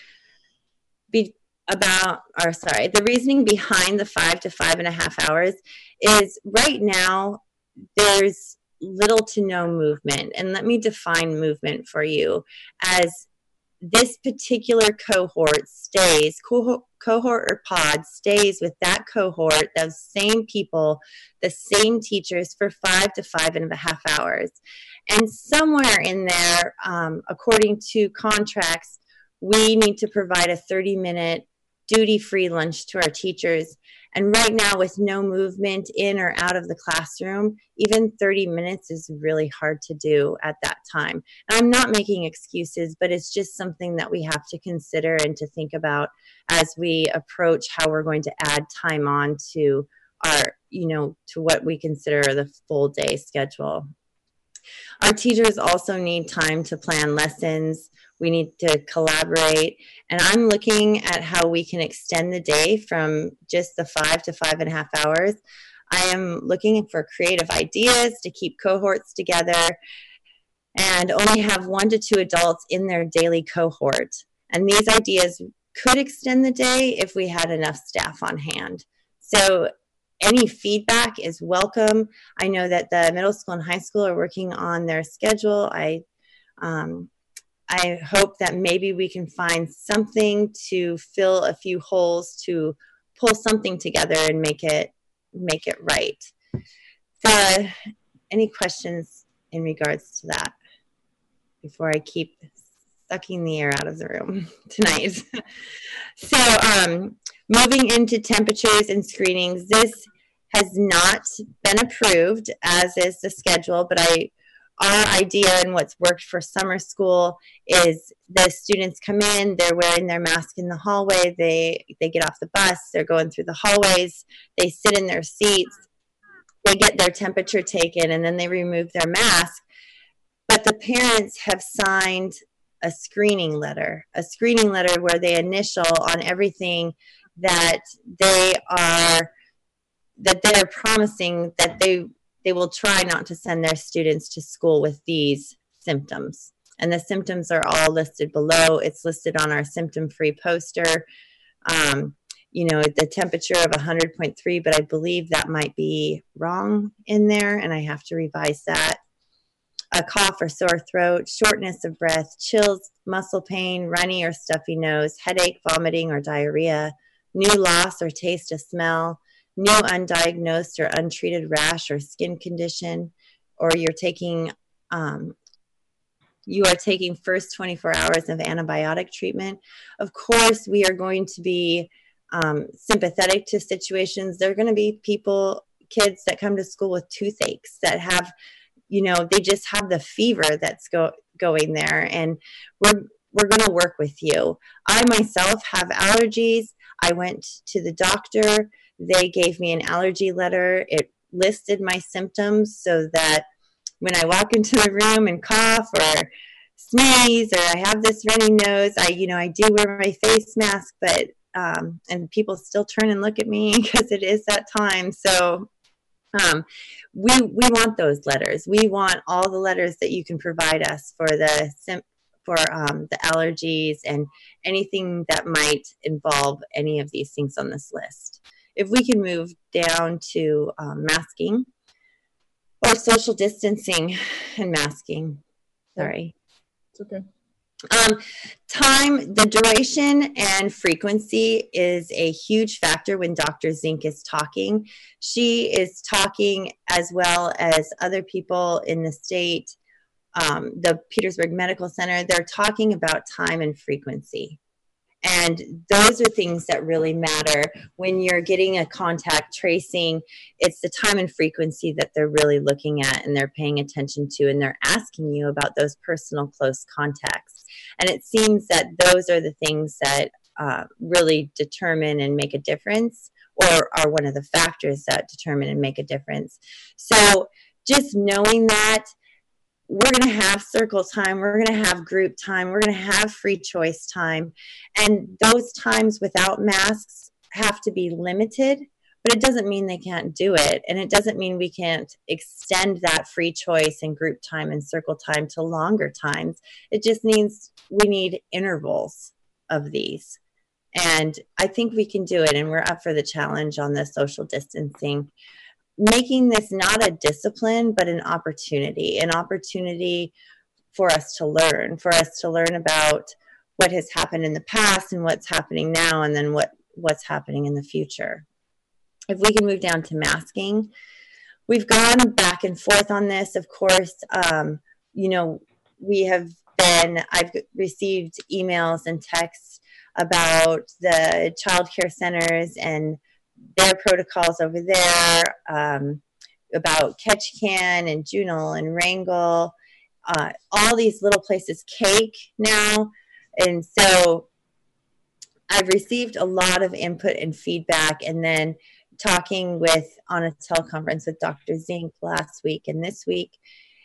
Speaker 9: be about, or sorry, the reasoning behind the five to five and a half hours is right now there's little to no movement. And let me define movement for you as this particular cohort stays, co cohort or pod stays with that cohort, those same people, the same teachers for five to five and a half hours. And somewhere in there, um, according to contracts, we need to provide a thirty minute duty-free lunch to our teachers. And right now, with no movement in or out of the classroom, even thirty minutes is really hard to do at that time. And I'm not making excuses, but it's just something that we have to consider and to think about as we approach how we're going to add time on to our, you know, to what we consider the full day schedule. Our teachers also need time to plan lessons. We need to collaborate. And I'm looking at how we can extend the day from just the five to five and a half hours. I am looking for creative ideas to keep cohorts together and only have one to two adults in their daily cohort. And these ideas could extend the day if we had enough staff on hand. So any feedback is welcome. I know that the middle school and high school are working on their schedule. I, um, I hope that maybe we can find something to fill a few holes, to pull something together and make it make it right. The, any questions in regards to that before I keep sucking the air out of the room tonight? So um, moving into temperatures and screenings, this has not been approved, as is the schedule, but I, our idea and what's worked for summer school is the students come in, they're wearing their mask in the hallway, they, they get off the bus, they're going through the hallways, they sit in their seats, they get their temperature taken, and then they remove their mask. But the parents have signed a screening letter, a screening letter where they initial on everything that they are, that they're promising that they they will try not to send their students to school with these symptoms. And the symptoms are all listed below. It's listed on our symptom-free poster. Um, you know, the temperature of one hundred point three, but I believe that might be wrong in there, and I have to revise that. A cough or sore throat, shortness of breath, chills, muscle pain, runny or stuffy nose, headache, vomiting, or diarrhea, new loss or taste of smell, new undiagnosed or untreated rash or skin condition, or you're taking, um, you are taking first twenty-four hours of antibiotic treatment. Of course, we are going to be um, sympathetic to situations. There are going to be people, kids that come to school with toothaches that have, you know, they just have the fever that's go, going there, and we're we're going to work with you. I myself have allergies. I went to the doctor. They gave me an allergy letter. It listed my symptoms so that when I walk into the room and cough or sneeze or I have this runny nose, I, you know, I do wear my face mask, but, um, and people still turn and look at me because it is that time. So Um, we, we want those letters. We want all the letters that you can provide us for the for um, the allergies and anything that might involve any of these things on this list. If we can move down to um, masking or social distancing and masking. Sorry.
Speaker 8: It's okay.
Speaker 9: Um, time, the duration and frequency is a huge factor when Doctor Zink is talking. She is talking as well as other people in the state, um, the Petersburg Medical Center. They're talking about time and frequency. And those are things that really matter when you're getting a contact tracing. It's the time and frequency that they're really looking at and they're paying attention to, and they're asking you about those personal close contacts. And it seems that those are the things that uh, really determine and make a difference, or are one of the factors that determine and make a difference. So just knowing that, we're going to have circle time, we're going to have group time, we're going to have free choice time. And those times without masks have to be limited, but it doesn't mean they can't do it. And it doesn't mean we can't extend that free choice and group time and circle time to longer times. It just means we need intervals of these. And I think we can do it, and we're up for the challenge on the social distancing. Making this not a discipline, but an opportunity, an opportunity for us to learn, for us to learn about what has happened in the past and what's happening now, and then what, what's happening in the future. If we can move down to masking, we've gone back and forth on this. Of course, um, you know, we have been, I've received emails and texts about the child care centers and their protocols over there, um, about Ketchikan and Junel and Wrangell, uh, all these little places, Cake now. And so I've received a lot of input and feedback, and then talking with, on a teleconference with Doctor Zink last week and this week,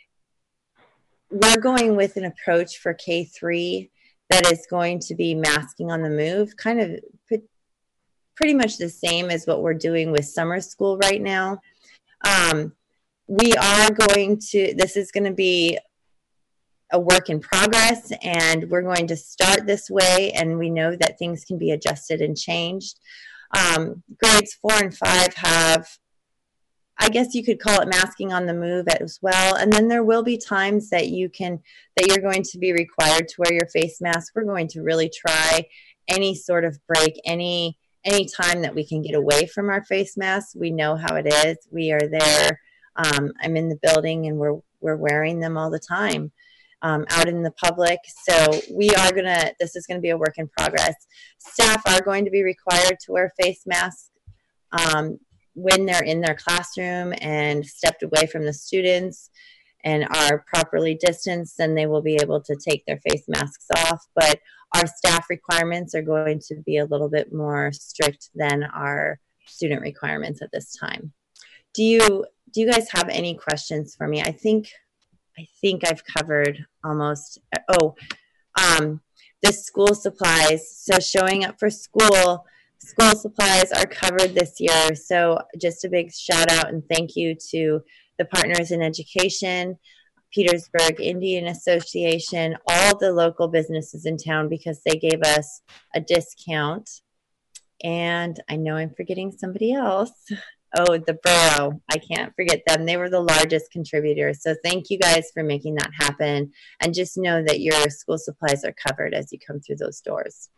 Speaker 9: we're going with an approach for K three that is going to be masking on the move, kind of put pretty much the same as what we're doing with summer school right now. Um, we are going to, this is going to be a work in progress, and we're going to start this way, and we know that things can be adjusted and changed. Um, grades four and five have I guess you could call it masking on the move as well. And then there will be times that you can, that you're going to be required to wear your face mask. We're going to really try any sort of break, any, any time that we can get away from our face masks. We know how it is. We are there. Um, I'm in the building and we're, we're wearing them all the time. Um, out in the public. So we are going to, this is going to be a work in progress. Staff are going to be required to wear face masks um, when they're in their classroom and stepped away from the students and are properly distanced, then they will be able to take their face masks off. But our staff requirements are going to be a little bit more strict than our student requirements at this time. Do you, do you guys have any questions for me? I think I think I've covered almost, oh, um, the school supplies. So showing up for school, school supplies are covered this year. So just a big shout out and thank you to the Partners in Education, Petersburg Indian Association, all the local businesses in town because they gave us a discount. And I know I'm forgetting somebody else. Oh, the borough. I can't forget them. They were the largest contributors. So thank you guys for making that happen. And just know that your school supplies are covered as you come through those doors.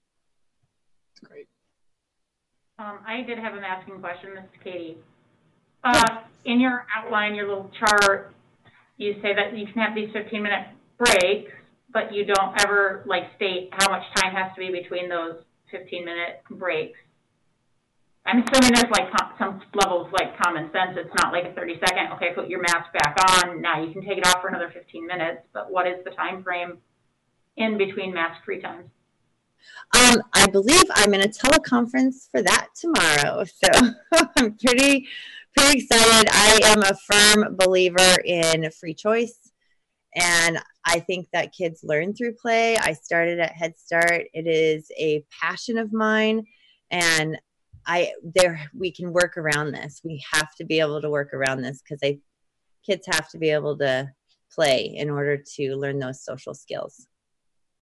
Speaker 8: Great.
Speaker 3: Um, I did have a masking question. This is Katie. Uh, in your outline, your little chart, you say that you can have these fifteen minute breaks, but you don't ever like state how much time has to be between those fifteen minute breaks. I'm assuming there's like some level of like common sense. It's not like a thirty second, okay, put your mask back on. Now you can take it off for another fifteen minutes. But what is the time frame in between mask free times?
Speaker 9: Um, I believe I'm in a teleconference for that tomorrow. So I'm pretty, pretty excited. I am a firm believer in free choice. And I think that kids learn through play. I started at Head Start. It is a passion of mine. And I there we can work around this. We have to be able to work around this because I kids have to be able to play in order to learn those social skills.